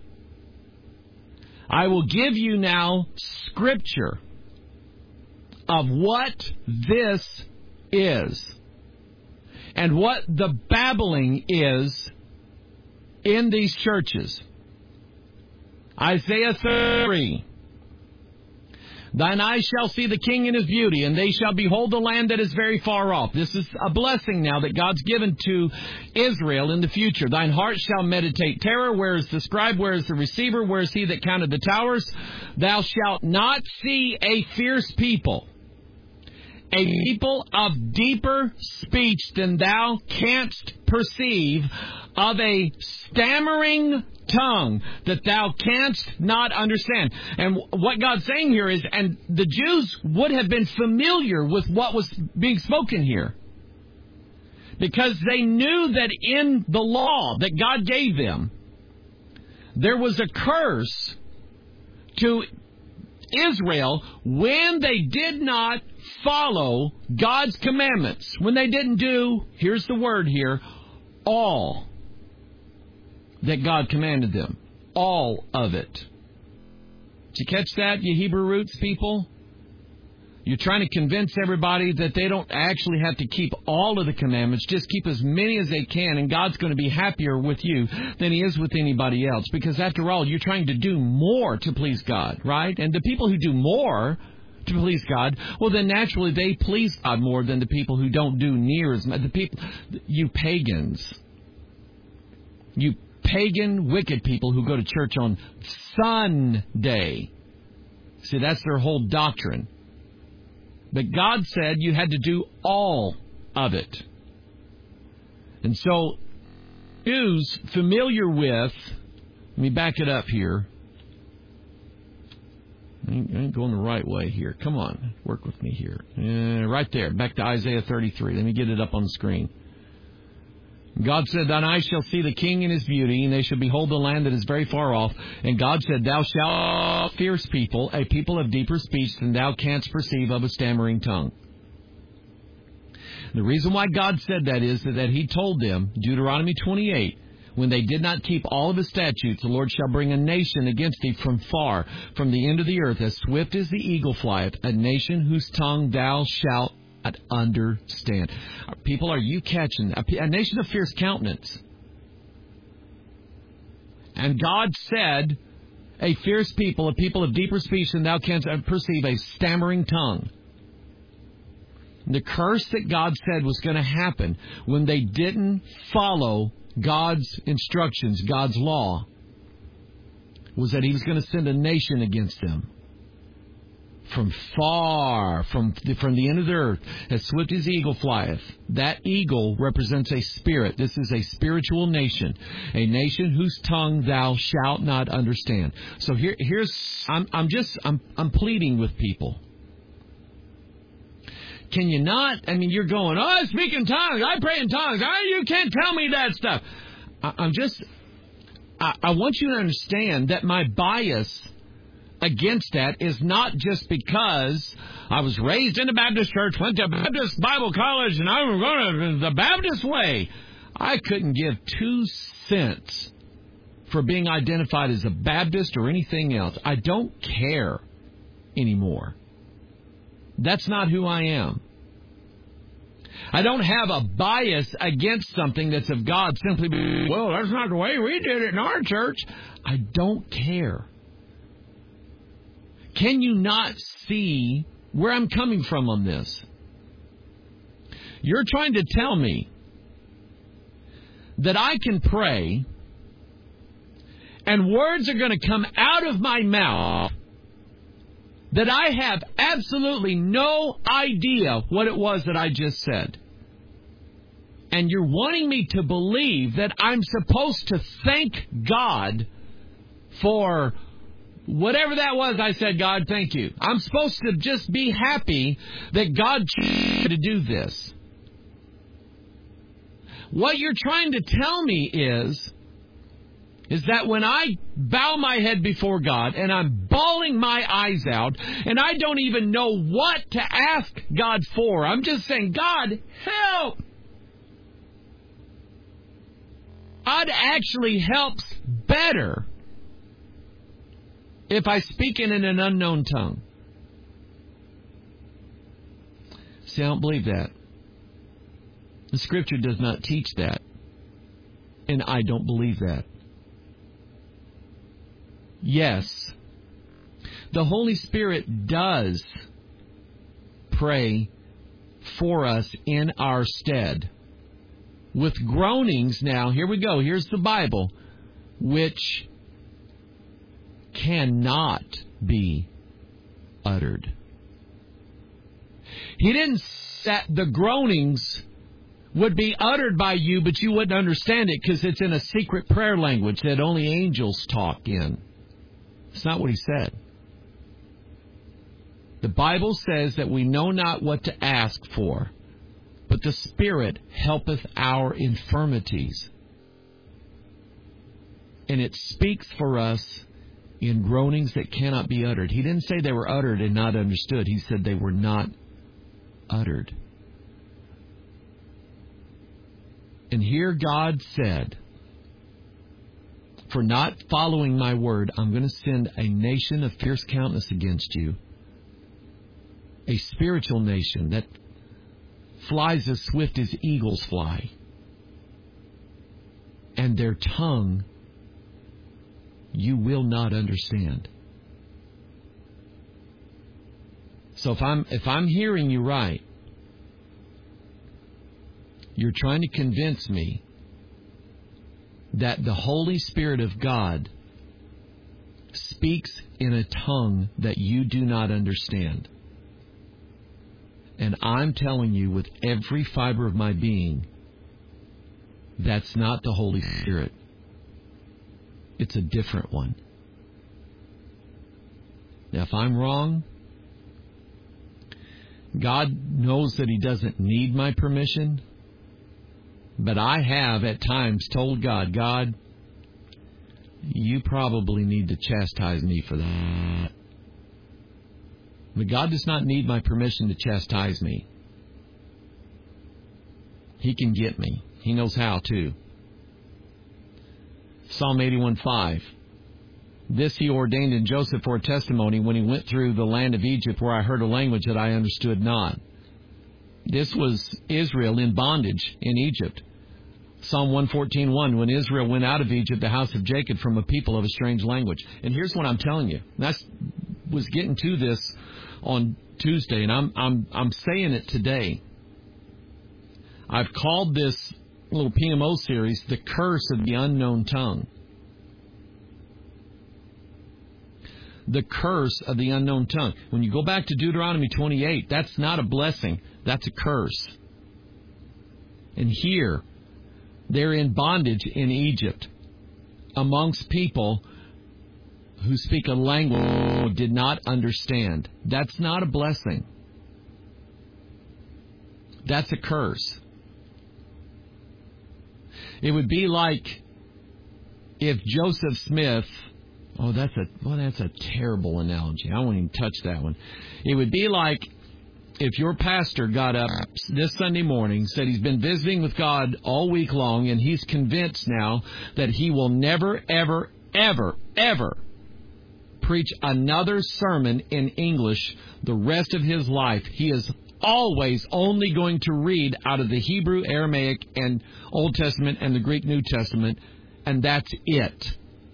I will give you now scripture of what this is and what the babbling is in these churches. Isaiah thirty. Thine eyes shall see the King in his beauty, and they shall behold the land that is very far off. This is a blessing now that God's given to Israel in the future. Thine heart shall meditate terror. Where is the scribe? Where is the receiver? Where is he that counted the towers? Thou shalt not see a fierce people a people of deeper speech than thou canst perceive, of a stammering tongue that thou canst not understand. And what God's saying here is, and the Jews would have been familiar with what was being spoken here, because they knew that in the law that God gave them, there was a curse to Israel when they did not follow God's commandments, when they didn't do, here's the word here, all that God commanded them. All of it. Did you catch that, you Hebrew roots people? You're trying to convince everybody that they don't actually have to keep all of the commandments. Just keep as many as they can, and God's going to be happier with you than He is with anybody else. Because after all, you're trying to do more to please God, right? And the people who do more to please God, well, then naturally they please God more than the people who don't do near as much. The people, you pagans, you pagan, wicked people who go to church on Sunday. See, that's their whole doctrine. But God said you had to do all of it. And so, Jews familiar with, let me back it up here. I ain't, I ain't going the right way here. Come on, work with me here. Uh, right there, back to Isaiah thirty-three. Let me get it up on the screen. God said, thine eyes shall see the king in his beauty, and they shall behold the land that is very far off. And God said, thou shalt fierce people, a people of deeper speech than thou canst perceive, of a stammering tongue. The reason why God said that is that He told them, Deuteronomy twenty-eight, when they did not keep all of His statutes, the Lord shall bring a nation against thee from far, from the end of the earth, as swift as the eagle flieth, a nation whose tongue thou shalt understand. People, are you catching a, a nation of fierce countenance? And God said, a fierce people, a people of deeper speech than thou canst perceive, a stammering tongue. The curse that God said was going to happen when they didn't follow God's instructions, God's law, was that He was going to send a nation against them. From far, from the, from the end of the earth, as swift as the eagle flieth. That eagle represents a spirit. This is a spiritual nation, a nation whose tongue thou shalt not understand. So here, here's I'm, I'm just I'm, I'm pleading with people. Can you not? I mean, you're going, oh, I speak in tongues, I pray in tongues. Oh, you can't tell me that stuff. I, I'm just, I, I want you to understand that my bias against that is not just because I was raised in a Baptist church, went to Baptist Bible college, and I was going the Baptist way. I couldn't give two cents for being identified as a Baptist or anything else. I don't care anymore. That's not who I am. I don't have a bias against something that's of God simply because, well, that's not the way we did it in our church. I don't care. Can you not see where I'm coming from on this? You're trying to tell me that I can pray and words are going to come out of my mouth that I have absolutely no idea what it was that I just said. And you're wanting me to believe that I'm supposed to thank God for whatever that was. I said, God, thank you. I'm supposed to just be happy that God chose to do this. What you're trying to tell me is, is that when I bow my head before God and I'm bawling my eyes out and I don't even know what to ask God for, I'm just saying, God, help. God actually helps better if I speak in an unknown tongue. See, I don't believe that. The Scripture does not teach that. And I don't believe that. Yes, the Holy Spirit does pray for us in our stead. With groanings, now, here we go, here's the Bible, which cannot be uttered. He didn't say the groanings would be uttered by you, but you wouldn't understand it because it's in a secret prayer language that only angels talk in. It's not what he said. The Bible says that we know not what to ask for, but the Spirit helpeth our infirmities. And it speaks for us in groanings that cannot be uttered. He didn't say they were uttered and not understood. He said they were not uttered. And here God said, for not following my word, I'm going to send a nation of fierce countenance against you. A spiritual nation that flies as swift as eagles fly. And their tongue you will not understand. So if I'm if I'm hearing you right, you're trying to convince me that the Holy Spirit of God speaks in a tongue that you do not understand. And I'm telling you with every fiber of my being, that's not the Holy Spirit. It's a different one. Now, if I'm wrong, God knows that He doesn't need my permission. But I have at times told God, God, you probably need to chastise me for that. But God does not need my permission to chastise me. He can get me. He knows how too. Psalm eighty-one five. This He ordained in Joseph for a testimony when he went through the land of Egypt, where I heard a language that I understood not. This was Israel in bondage in Egypt. Psalm one fourteen one, when Israel went out of Egypt, the house of Jacob, from a people of a strange language. And here's what I'm telling you. I was getting to this on Tuesday, and I'm I'm I'm saying it today. I've called this little P M O series The Curse of the Unknown Tongue. The curse of the unknown tongue. When you go back to Deuteronomy twenty-eight, that's not a blessing. That's a curse. And here, they're in bondage in Egypt amongst people who speak a language they did not understand. That's not a blessing. That's a curse. It would be like if Joseph Smith... Oh, that's a well, that's a terrible analogy. I won't even touch that one. It would be like if your pastor got up this Sunday morning, said he's been visiting with God all week long, and he's convinced now that he will never, ever, ever, ever preach another sermon in English the rest of his life. He is always only going to read out of the Hebrew, Aramaic, and Old Testament and the Greek New Testament, and that's it.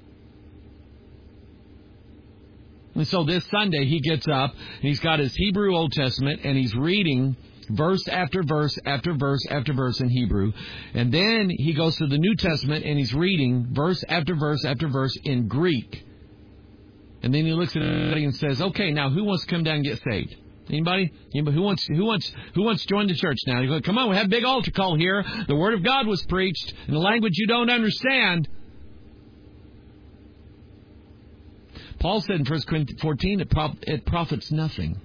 And so this Sunday he gets up, and he's got his Hebrew Old Testament, and he's reading verse after verse after verse after verse in Hebrew. And then he goes to the New Testament, and he's reading verse after verse after verse in Greek. And then he looks at everybody and says, okay, now who wants to come down and get saved? Anybody? Anybody? Who wants who wants who wants to join the church now? You go, come on, we have a big altar call here. The Word of God was preached in a language you don't understand. Paul said in First Corinthians fourteen, it, prof- it profits nothing.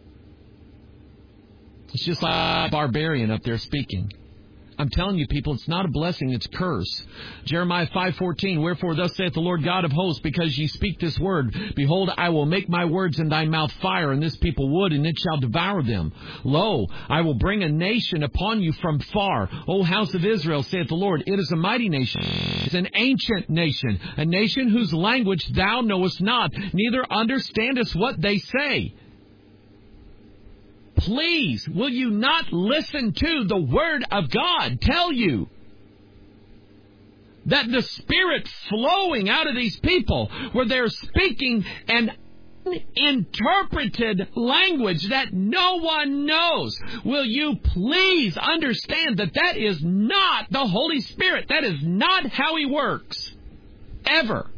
It's just like a barbarian up there speaking. I'm telling you, people, it's not a blessing, it's a curse. Jeremiah five fourteen, wherefore thus saith the Lord God of hosts, because ye speak this word, behold, I will make my words in thy mouth fire, and this people wood, and it shall devour them. Lo, I will bring a nation upon you from far. O house of Israel, saith the Lord, it is a mighty nation. It's an ancient nation, a nation whose language thou knowest not, neither understandest what they say. Please, will you not listen to the Word of God tell you that the Spirit flowing out of these people, where they're speaking an uninterpreted language that no one knows? Will you please understand that that is not the Holy Spirit? That is not how He works. Ever.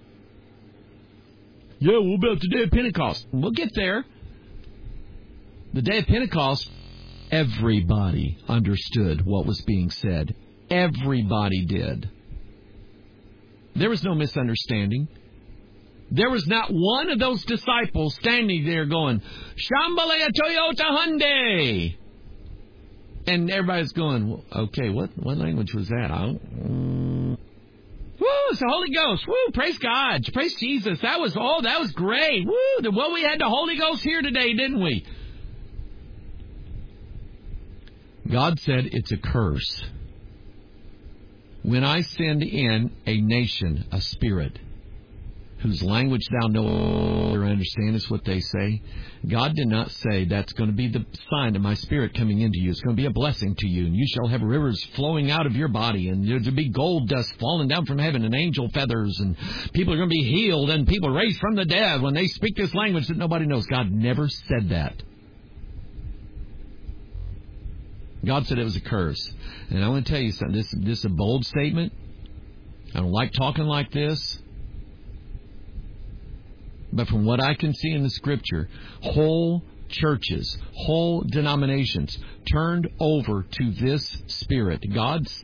Yeah, what about today at Pentecost? We'll get there. The day of Pentecost, everybody understood what was being said. Everybody did. There was no misunderstanding. There was not one of those disciples standing there going, Shambalaya Toyota Hyundai. And everybody's going, well, okay, what what language was that? I don't, um, woo, it's the Holy Ghost. Woo, praise God. Praise Jesus. That was, oh, that was great. Woo, well, we had the Holy Ghost here today, didn't we? God said it's a curse. When I send in a nation, a spirit, whose language thou know or understandest what they say, God did not say that's going to be the sign of my spirit coming into you. It's going to be a blessing to you, and you shall have rivers flowing out of your body, and there'll be gold dust falling down from heaven, and angel feathers, and people are going to be healed, and people raised from the dead when they speak this language that nobody knows. God never said that. God said it was a curse. And I want to tell you something. This, this is a bold statement. I don't like talking like this. But from what I can see in the Scripture, whole churches, whole denominations turned over to this spirit. God's,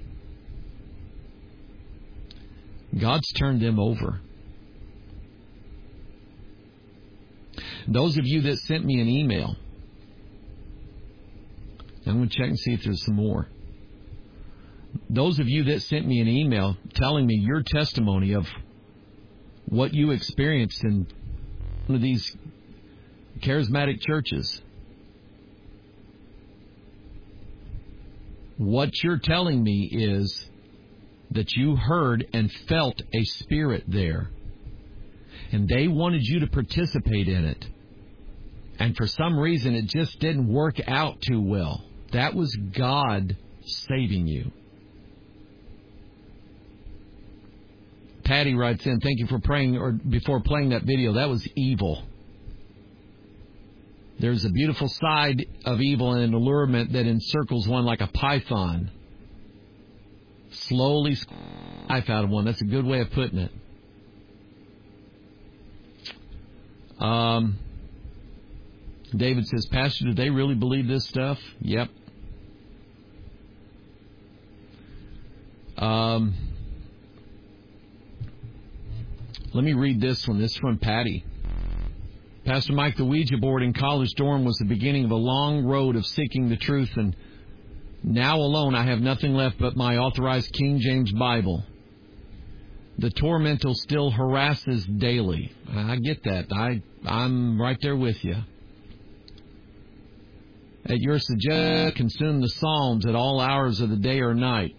God's turned them over. Those of you that sent me an email, I'm going to check and see if there's some more. Those of you that sent me an email telling me your testimony of what you experienced in one of these charismatic churches. What you're telling me is that you heard and felt a spirit there. And they wanted you to participate in it. And for some reason, it just didn't work out too well. That was God saving you. Patty writes in, thank you for praying, or before playing that video. That was evil. There's a beautiful side of evil and an allurement that encircles one like a python. Slowly squeeze life out of one. That's a good way of putting it. Um, David says, Pastor, do they really believe this stuff? Yep. Um, let me read this one. This is from Patty. Pastor Mike, the Ouija board in college dorm was the beginning of a long road of seeking the truth, and now alone I have nothing left but my authorized King James Bible. The tormental still harasses daily. I get that. I, I'm right there with you. At your suggestion, consume the Psalms at all hours of the day or night.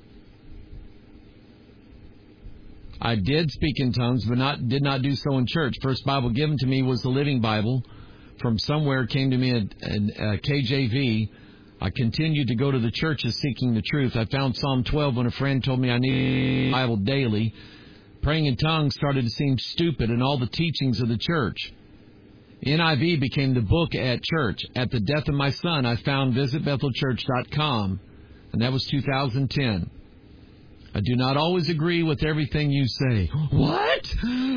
I did speak in tongues, but not did not do so in church. First Bible given to me was the Living Bible. From somewhere came to me a, a, a K J V. I continued to go to the churches seeking the truth. I found Psalm twelve when a friend told me I needed the Bible daily. Praying in tongues started to seem stupid in all the teachings of the church. N I V became the book at church. At the death of my son, I found visit bethel church dot com, and that was two thousand ten. I do not always agree with everything you say. What?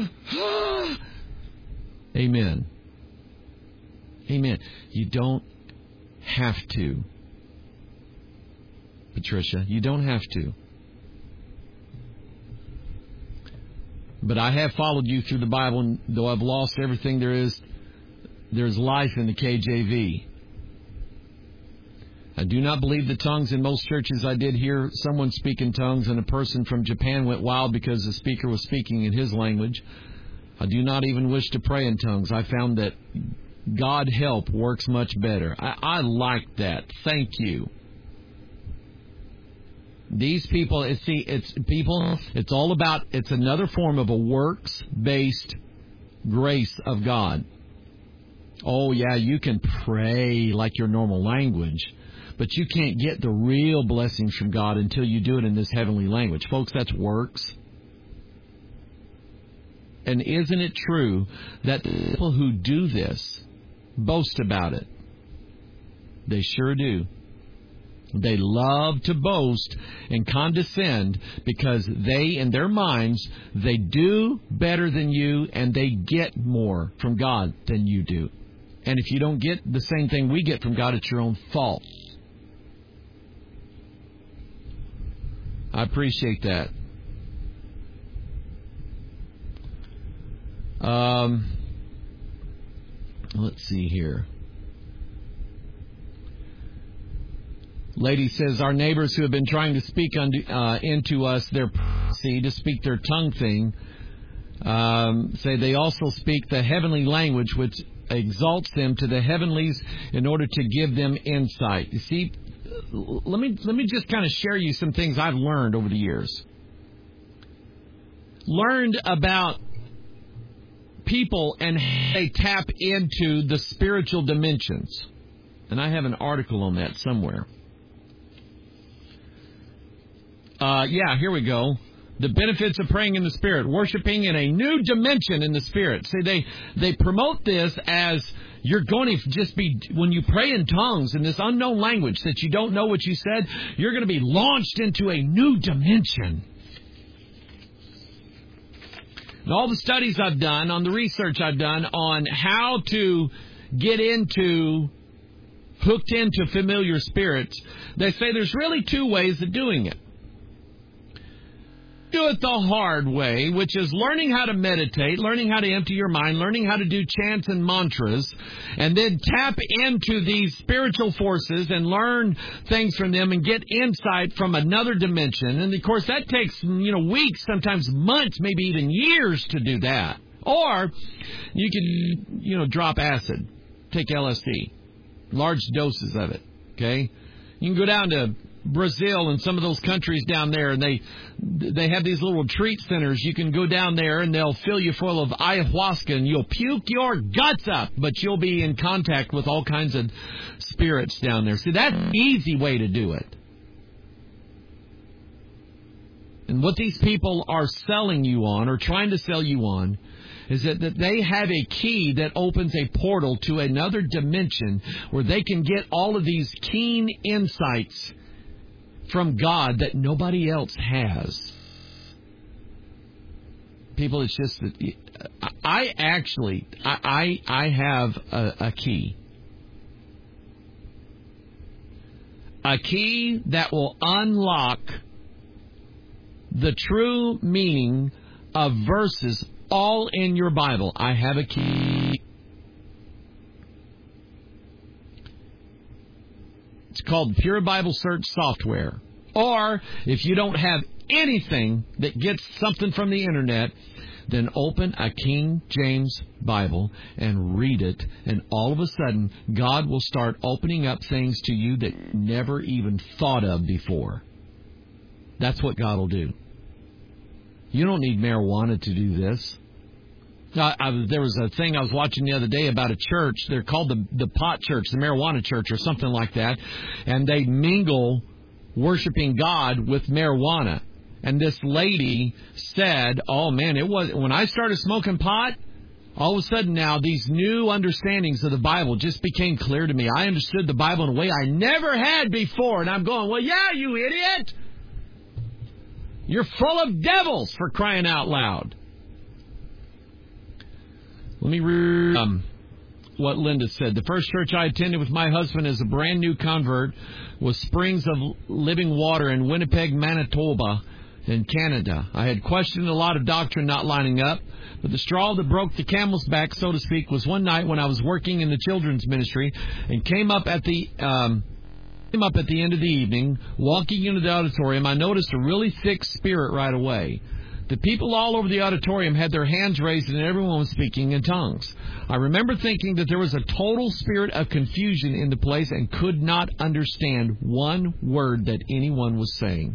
Amen. Amen. You don't have to. Patricia, you don't have to. But I have followed you through the Bible, and though I've lost everything there is, there's life in the K J V. I do not believe the tongues in most churches. I did hear someone speak in tongues, and a person from Japan went wild because the speaker was speaking in his language. I do not even wish to pray in tongues. I found that God help works much better. I, I like that. Thank you. These people, it's, see, it's people, it's all about, it's another form of a works-based grace of God. Oh, yeah, you can pray like your normal language, but you can't get the real blessings from God until you do it in this heavenly language. Folks, that's works. And isn't it true that people who do this boast about it? They sure do. They love to boast and condescend because they, in their minds, they do better than you and they get more from God than you do. And if you don't get the same thing we get from God, it's your own fault. I appreciate that. Um, let's see here. Lady says, our neighbors who have been trying to speak unto, uh, into us their see to speak their tongue thing, um, say they also speak the heavenly language, which exalts them to the heavenlies in order to give them insight. You see, let me let me just kind of share you some things I've learned over the years. Learned about people and they tap into the spiritual dimensions. And I have an article on that somewhere. Uh, yeah, here we go. The benefits of praying in the Spirit, worshiping in a new dimension in the Spirit. See, they, they promote this as you're going to just be, when you pray in tongues in this unknown language that you don't know what you said, you're going to be launched into a new dimension. And all the studies I've done, on the research I've done on how to get into, hooked into familiar spirits, they say there's really two ways of doing it. Do it the hard way, which is learning how to meditate, learning how to empty your mind, learning how to do chants and mantras, and then tap into these spiritual forces and learn things from them and get insight from another dimension. And, of course, that takes, you know, weeks, sometimes months, maybe even years to do that. Or you can, you know, drop acid, take L S D, large doses of it, okay? You can go down to Brazil and some of those countries down there, and they they have these little retreat centers. You can go down there and they'll fill you full of ayahuasca and you'll puke your guts up, but you'll be in contact with all kinds of spirits down there. See, that's an easy way to do it. And what these people are selling you on, or trying to sell you on, is that, that they have a key that opens a portal to another dimension where they can get all of these keen insights from God that nobody else has. People, it's just that I actually, I I, I have a, a key. A key that will unlock the true meaning of verses all in your Bible. I have a key. It's called Pure Bible Search Software. Or, if you don't have anything that gets something from the Internet, then open a King James Bible and read it, and all of a sudden, God will start opening up things to you that you never even thought of before. That's what God will do. You don't need marijuana to do this. I, I, there was a thing I was watching the other day about a church. They're called the, the pot church, the marijuana church, or something like that. And they mingle worshiping God with marijuana. And this lady said, oh, man, it was when I started smoking pot, all of a sudden now these new understandings of the Bible just became clear to me. I understood the Bible in a way I never had before. And I'm going, well, yeah, you idiot. You're full of devils, for crying out loud. Let me read um, what Linda said. The first church I attended with my husband as a brand new convert was Springs of Living Water in Winnipeg, Manitoba, in Canada. I had questioned a lot of doctrine not lining up, but the straw that broke the camel's back, so to speak, was one night when I was working in the children's ministry and came up at the um, came up at the end of the evening, walking into the auditorium. I noticed a really thick spirit right away. The people all over the auditorium had their hands raised and everyone was speaking in tongues. I remember thinking that there was a total spirit of confusion in the place and could not understand one word that anyone was saying.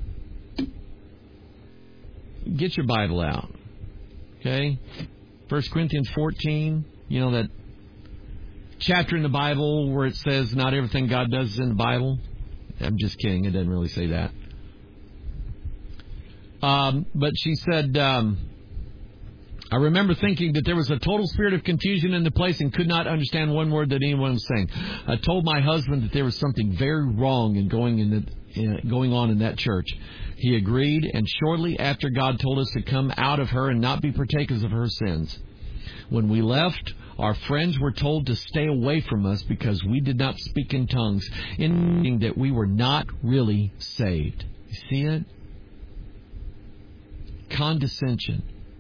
Get your Bible out. Okay? First Corinthians fourteen, you know that chapter in the Bible where it says not everything God does is in the Bible? I'm just kidding. It doesn't really say that. Um, but she said, um, I remember thinking that there was a total spirit of confusion in the place and could not understand one word that anyone was saying. I told my husband that there was something very wrong in going in the, in, going on in that church. He agreed, and shortly after, God told us to come out of her and not be partakers of her sins. When we left, Our friends were told to stay away from us because we did not speak in tongues, indicating that we were not really saved. You see it? Condescension.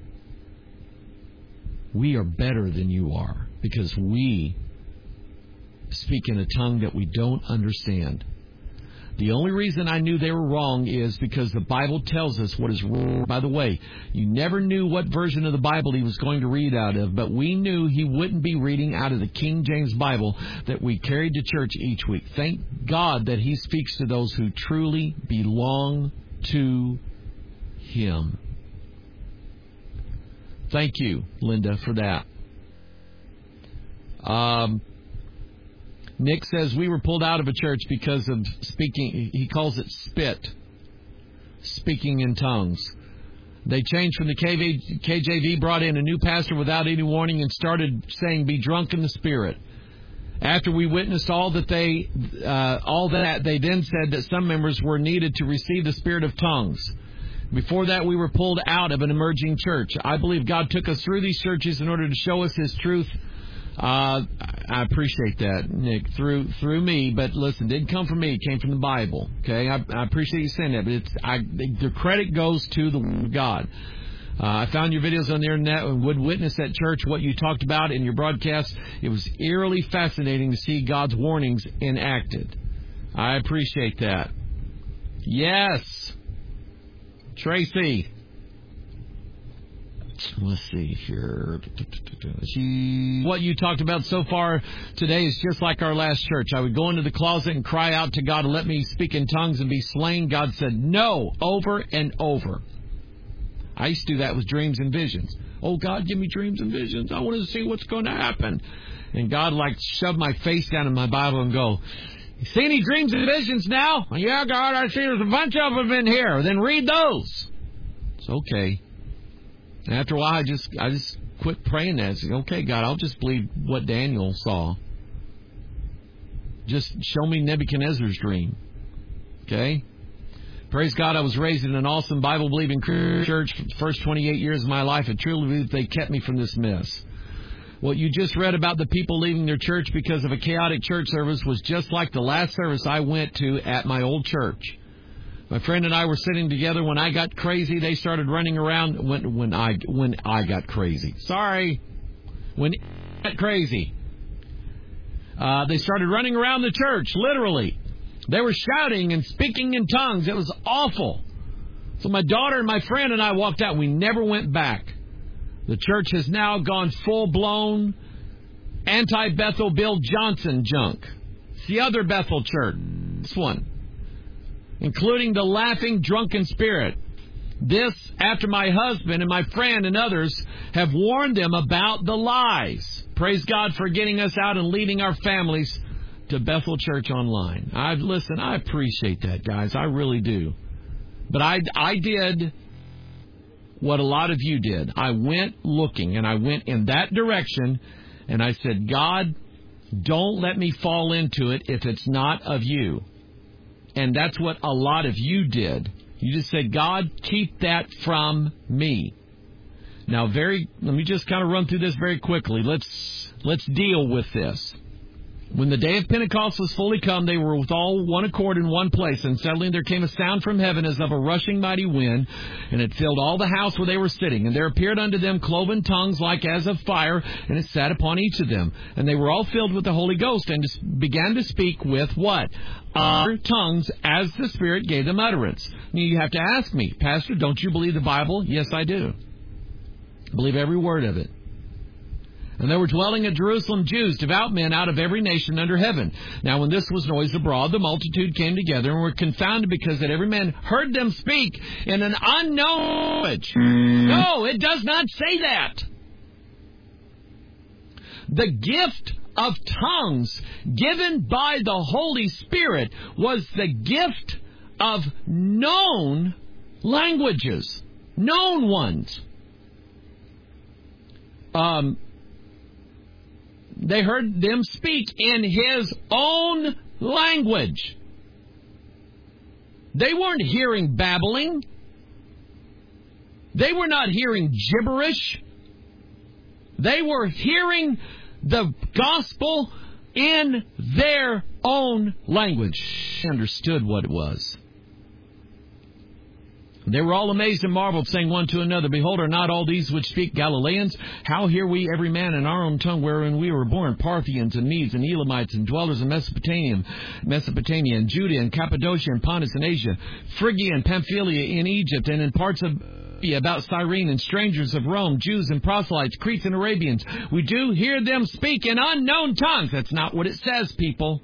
We are better than you are because we speak in a tongue that we don't understand. The only reason I knew they were wrong is because the Bible tells us what is wrong. By the way, you never knew what version of the Bible he was going to read out of, but we knew he wouldn't be reading out of the King James Bible that we carried to church each week. Thank God that he speaks to those who truly belong to him. Thank you, Linda, for that. Um... Nick says we were pulled out of a church because of speaking, he calls it spit, speaking in tongues. They changed from the K J V, brought in a new pastor without any warning, and started saying, be drunk in the Spirit. After we witnessed all that they, uh, all that, they then said that some members were needed to receive the spirit of tongues. Before that, we were pulled out of an emerging church. I believe God took us through these churches in order to show us His truth. Uh, I appreciate that, Nick, through through me. But listen, it didn't come from me; it came from the Bible. Okay, I, I appreciate you saying that. But it's I, the credit goes to the Word of God. Uh, I found your videos on the internet and would witness at church what you talked about in your broadcast. It was eerily fascinating to see God's warnings enacted. I appreciate that. Yes, Tracy. Let's see here. What you talked about so far today is just like our last church. I would go into the closet and cry out to God to let me speak in tongues and be slain. God said no, over and over. I used to do that with dreams and visions. Oh, God, give me dreams and visions. I want to see what's going to happen. And God, like, shoved my face down in my Bible and go, you see any dreams and visions now? Yeah, God, I see there's a bunch of them in here. Then read those. It's okay. And after a while, I just I just quit praying that. I said, okay, God, I'll just believe what Daniel saw. Just show me Nebuchadnezzar's dream. Okay? Praise God, I was raised in an awesome Bible-believing church for the first twenty-eight years of my life. I truly believe they kept me from this mess. What you just read about the people leaving their church because of a chaotic church service was just like the last service I went to at my old church. My friend and I were sitting together. When I got crazy, they started running around. When when I when I got crazy, sorry, when I got crazy, uh, they started running around the church. Literally, they were shouting and speaking in tongues. It was awful. So my daughter and my friend and I walked out. We never went back. The church has now gone full blown anti-Bethel Bill Johnson junk. It's the other Bethel church. This one. Including the laughing, drunken spirit. This after my husband and my friend and others have warned them about the lies. Praise God for getting us out and leading our families to Bethel Church Online. I listen, I appreciate that, guys. I really do. But I, I did what a lot of you did. I went looking, and I went in that direction, and I said, God, don't let me fall into it if it's not of you. And that's what a lot of you did. You just said, God, keep that from me. Now, very, let me just kind of run through this very quickly. Let's let's deal with this. When the day of Pentecost was fully come, they were with all one accord in one place. And suddenly there came a sound from heaven as of a rushing mighty wind, and it filled all the house where they were sitting. And there appeared unto them cloven tongues like as of fire, and it sat upon each of them. And they were all filled with the Holy Ghost, and began to speak with what? Other tongues as the Spirit gave them utterance. Now you have to ask me, Pastor, don't you believe the Bible? Yes, I do. I believe every word of it. And there were dwelling at Jerusalem Jews, devout men out of every nation under heaven. Now when this was noised abroad, the multitude came together and were confounded because that every man heard them speak in an unknown language. No, it does not say that. The gift of tongues given by the Holy Spirit was the gift of known languages. Known ones. Um... They heard them speak in his own language. They weren't hearing babbling. They were not hearing gibberish. They were hearing the gospel in their own language. They understood what it was. They were all amazed and marveled, saying one to another, Behold, are not all these which speak Galileans? How hear we every man in our own tongue wherein we were born, Parthians and Medes and Elamites and dwellers in Mesopotamia, Mesopotamia and Judea and Cappadocia and Pontus and Asia, Phrygia and Pamphylia in Egypt and in parts of about Cyrene, and strangers of Rome, Jews and proselytes, Cretes and Arabians. We do hear them speak in unknown tongues. That's not what it says, people.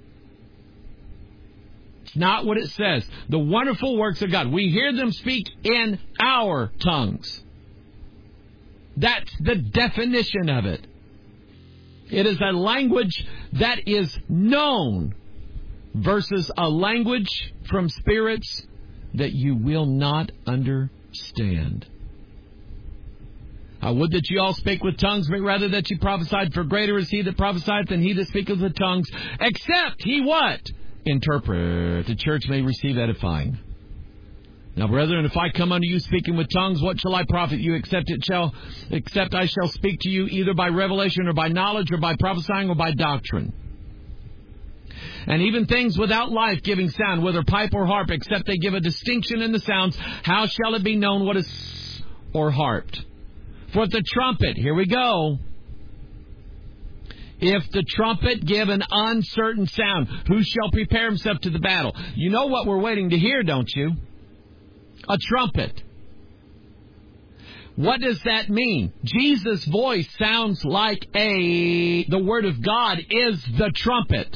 It's not what it says. The wonderful works of God. We hear them speak in our tongues. That's the definition of it. It is a language that is known versus a language from spirits that you will not understand. I would that you all spake with tongues, but rather that you prophesied, for greater is he that prophesieth than he that speaketh with tongues, except he what? Interpret. The church may receive edifying. Now, brethren, if I come unto you speaking with tongues, what shall I profit you, except it shall, except I shall speak to you either by revelation or by knowledge or by prophesying or by doctrine? And even things without life-giving sound, whether pipe or harp, except they give a distinction in the sounds, how shall it be known what is or harped? For the trumpet, here we go. If the trumpet give an uncertain sound, who shall prepare himself to the battle? You know what we're waiting to hear, don't you? A trumpet. What does that mean? Jesus' voice sounds like a... The Word of God is the trumpet.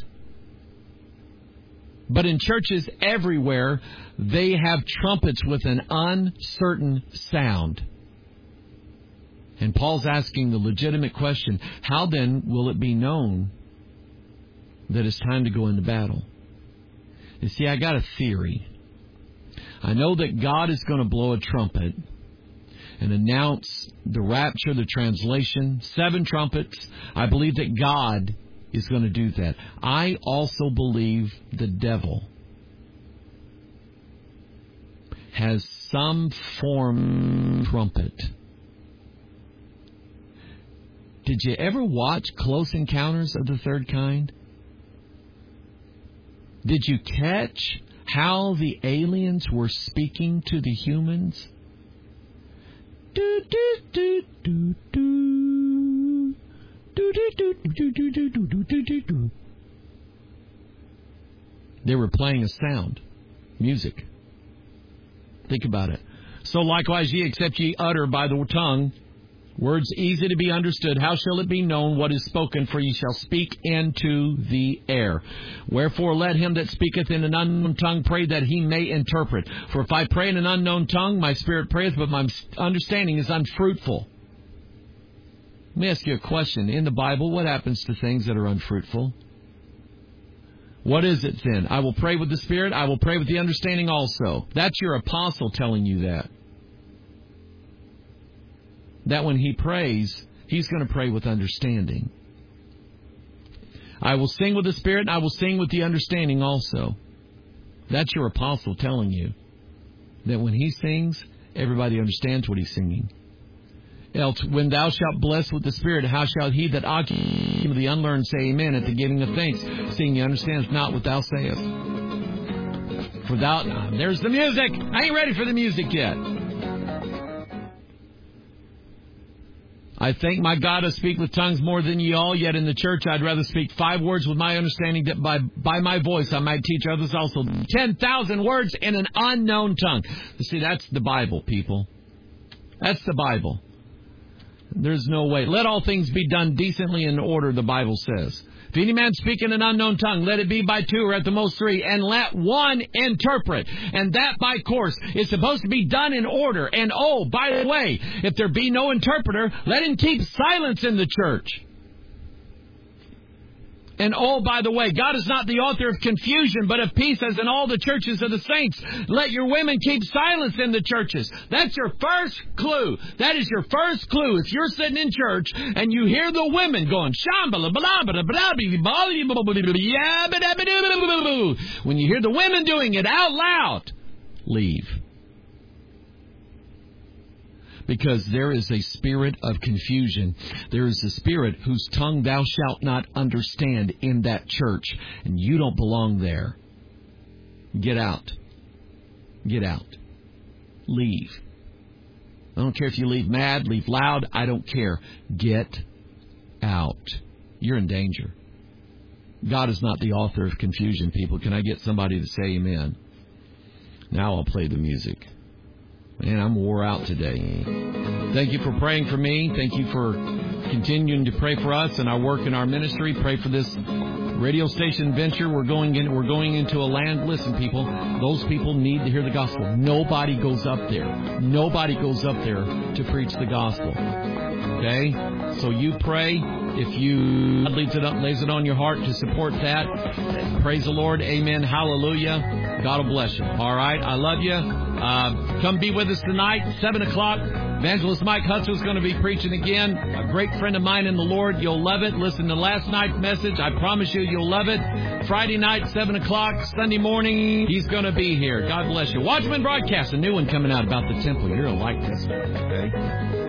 But in churches everywhere, they have trumpets with an uncertain sound. And Paul's asking the legitimate question, how then will it be known that it's time to go into battle? You see, I got a theory. I know that God is going to blow a trumpet and announce the rapture, the translation, seven trumpets. I believe that God is going to do that. I also believe the devil has some form of trumpet. Did you ever watch Close Encounters of the Third Kind? Did you catch how the aliens were speaking to the humans? Do, do, do, do, do. Do, do, do, do, do, do, do, do, do, do. They were playing a sound, music. Think about it. So likewise ye, except ye utter by the tongue words easy to be understood, how shall it be known what is spoken? For ye shall speak into the air. Wherefore let him that speaketh in an unknown tongue pray that he may interpret. For if I pray in an unknown tongue, my spirit prayeth, but my understanding is unfruitful. Let me ask you a question. In the Bible, what happens to things that are unfruitful? What is it then? I will pray with the Spirit. I will pray with the understanding also. That's your apostle telling you that. That when he prays, he's going to pray with understanding. I will sing with the Spirit, and I will sing with the understanding also. That's your apostle telling you that when he sings, everybody understands what he's singing. Else, when thou shalt bless with the Spirit, how shall he that occupies the unlearned say amen at the giving of thanks, seeing he understands not what thou sayest? For thou... There's the music! I ain't ready for the music yet. I thank my God I speak with tongues more than ye all, yet in the church I'd rather speak five words with my understanding, that by, by my voice I might teach others also. Ten thousand words in an unknown tongue. You see, that's the Bible, people. That's the Bible. There's no way. Let all things be done decently in order, the Bible says. If any man speak in an unknown tongue, let it be by two or at the most three, and let one interpret. And that by course is supposed to be done in order. And oh, by the way, if there be no interpreter, let him keep silence in the church. And oh, by the way, God is not the author of confusion, but of peace, as in all the churches of the saints. Let your women keep silence in the churches. That's your first clue. That is your first clue. If you're sitting in church and you hear the women going, when you hear the women doing it out loud, leave. Because there is a spirit of confusion. There is a spirit whose tongue thou shalt not understand in that church. And you don't belong there. Get out. Get out. Leave. I don't care if you leave mad, leave loud. I don't care. Get out. You're in danger. God is not the author of confusion, people. Can I get somebody to say amen? Now I'll play the music. Man, I'm wore out today. Thank you for praying for me. Thank you for continuing to pray for us and our work in our ministry. Pray for this radio station venture. We're going in. We're going into a land. Listen, people. Those people need to hear the gospel. Nobody goes up there. Nobody goes up there to preach the gospel. Okay? So you pray. If you God leads it up, lays it on your heart to support that, praise the Lord. Amen. Hallelujah. God will bless you. All right. I love you. Uh, come be with us tonight, seven o'clock. Evangelist Mike Hutzel is going to be preaching again. A great friend of mine in the Lord. You'll love it. Listen to last night's message. I promise you, you'll love it. Friday night, seven o'clock. Sunday morning, he's going to be here. God bless you. Watchman Broadcast, a new one coming out about the temple. You're going to like this. Okay?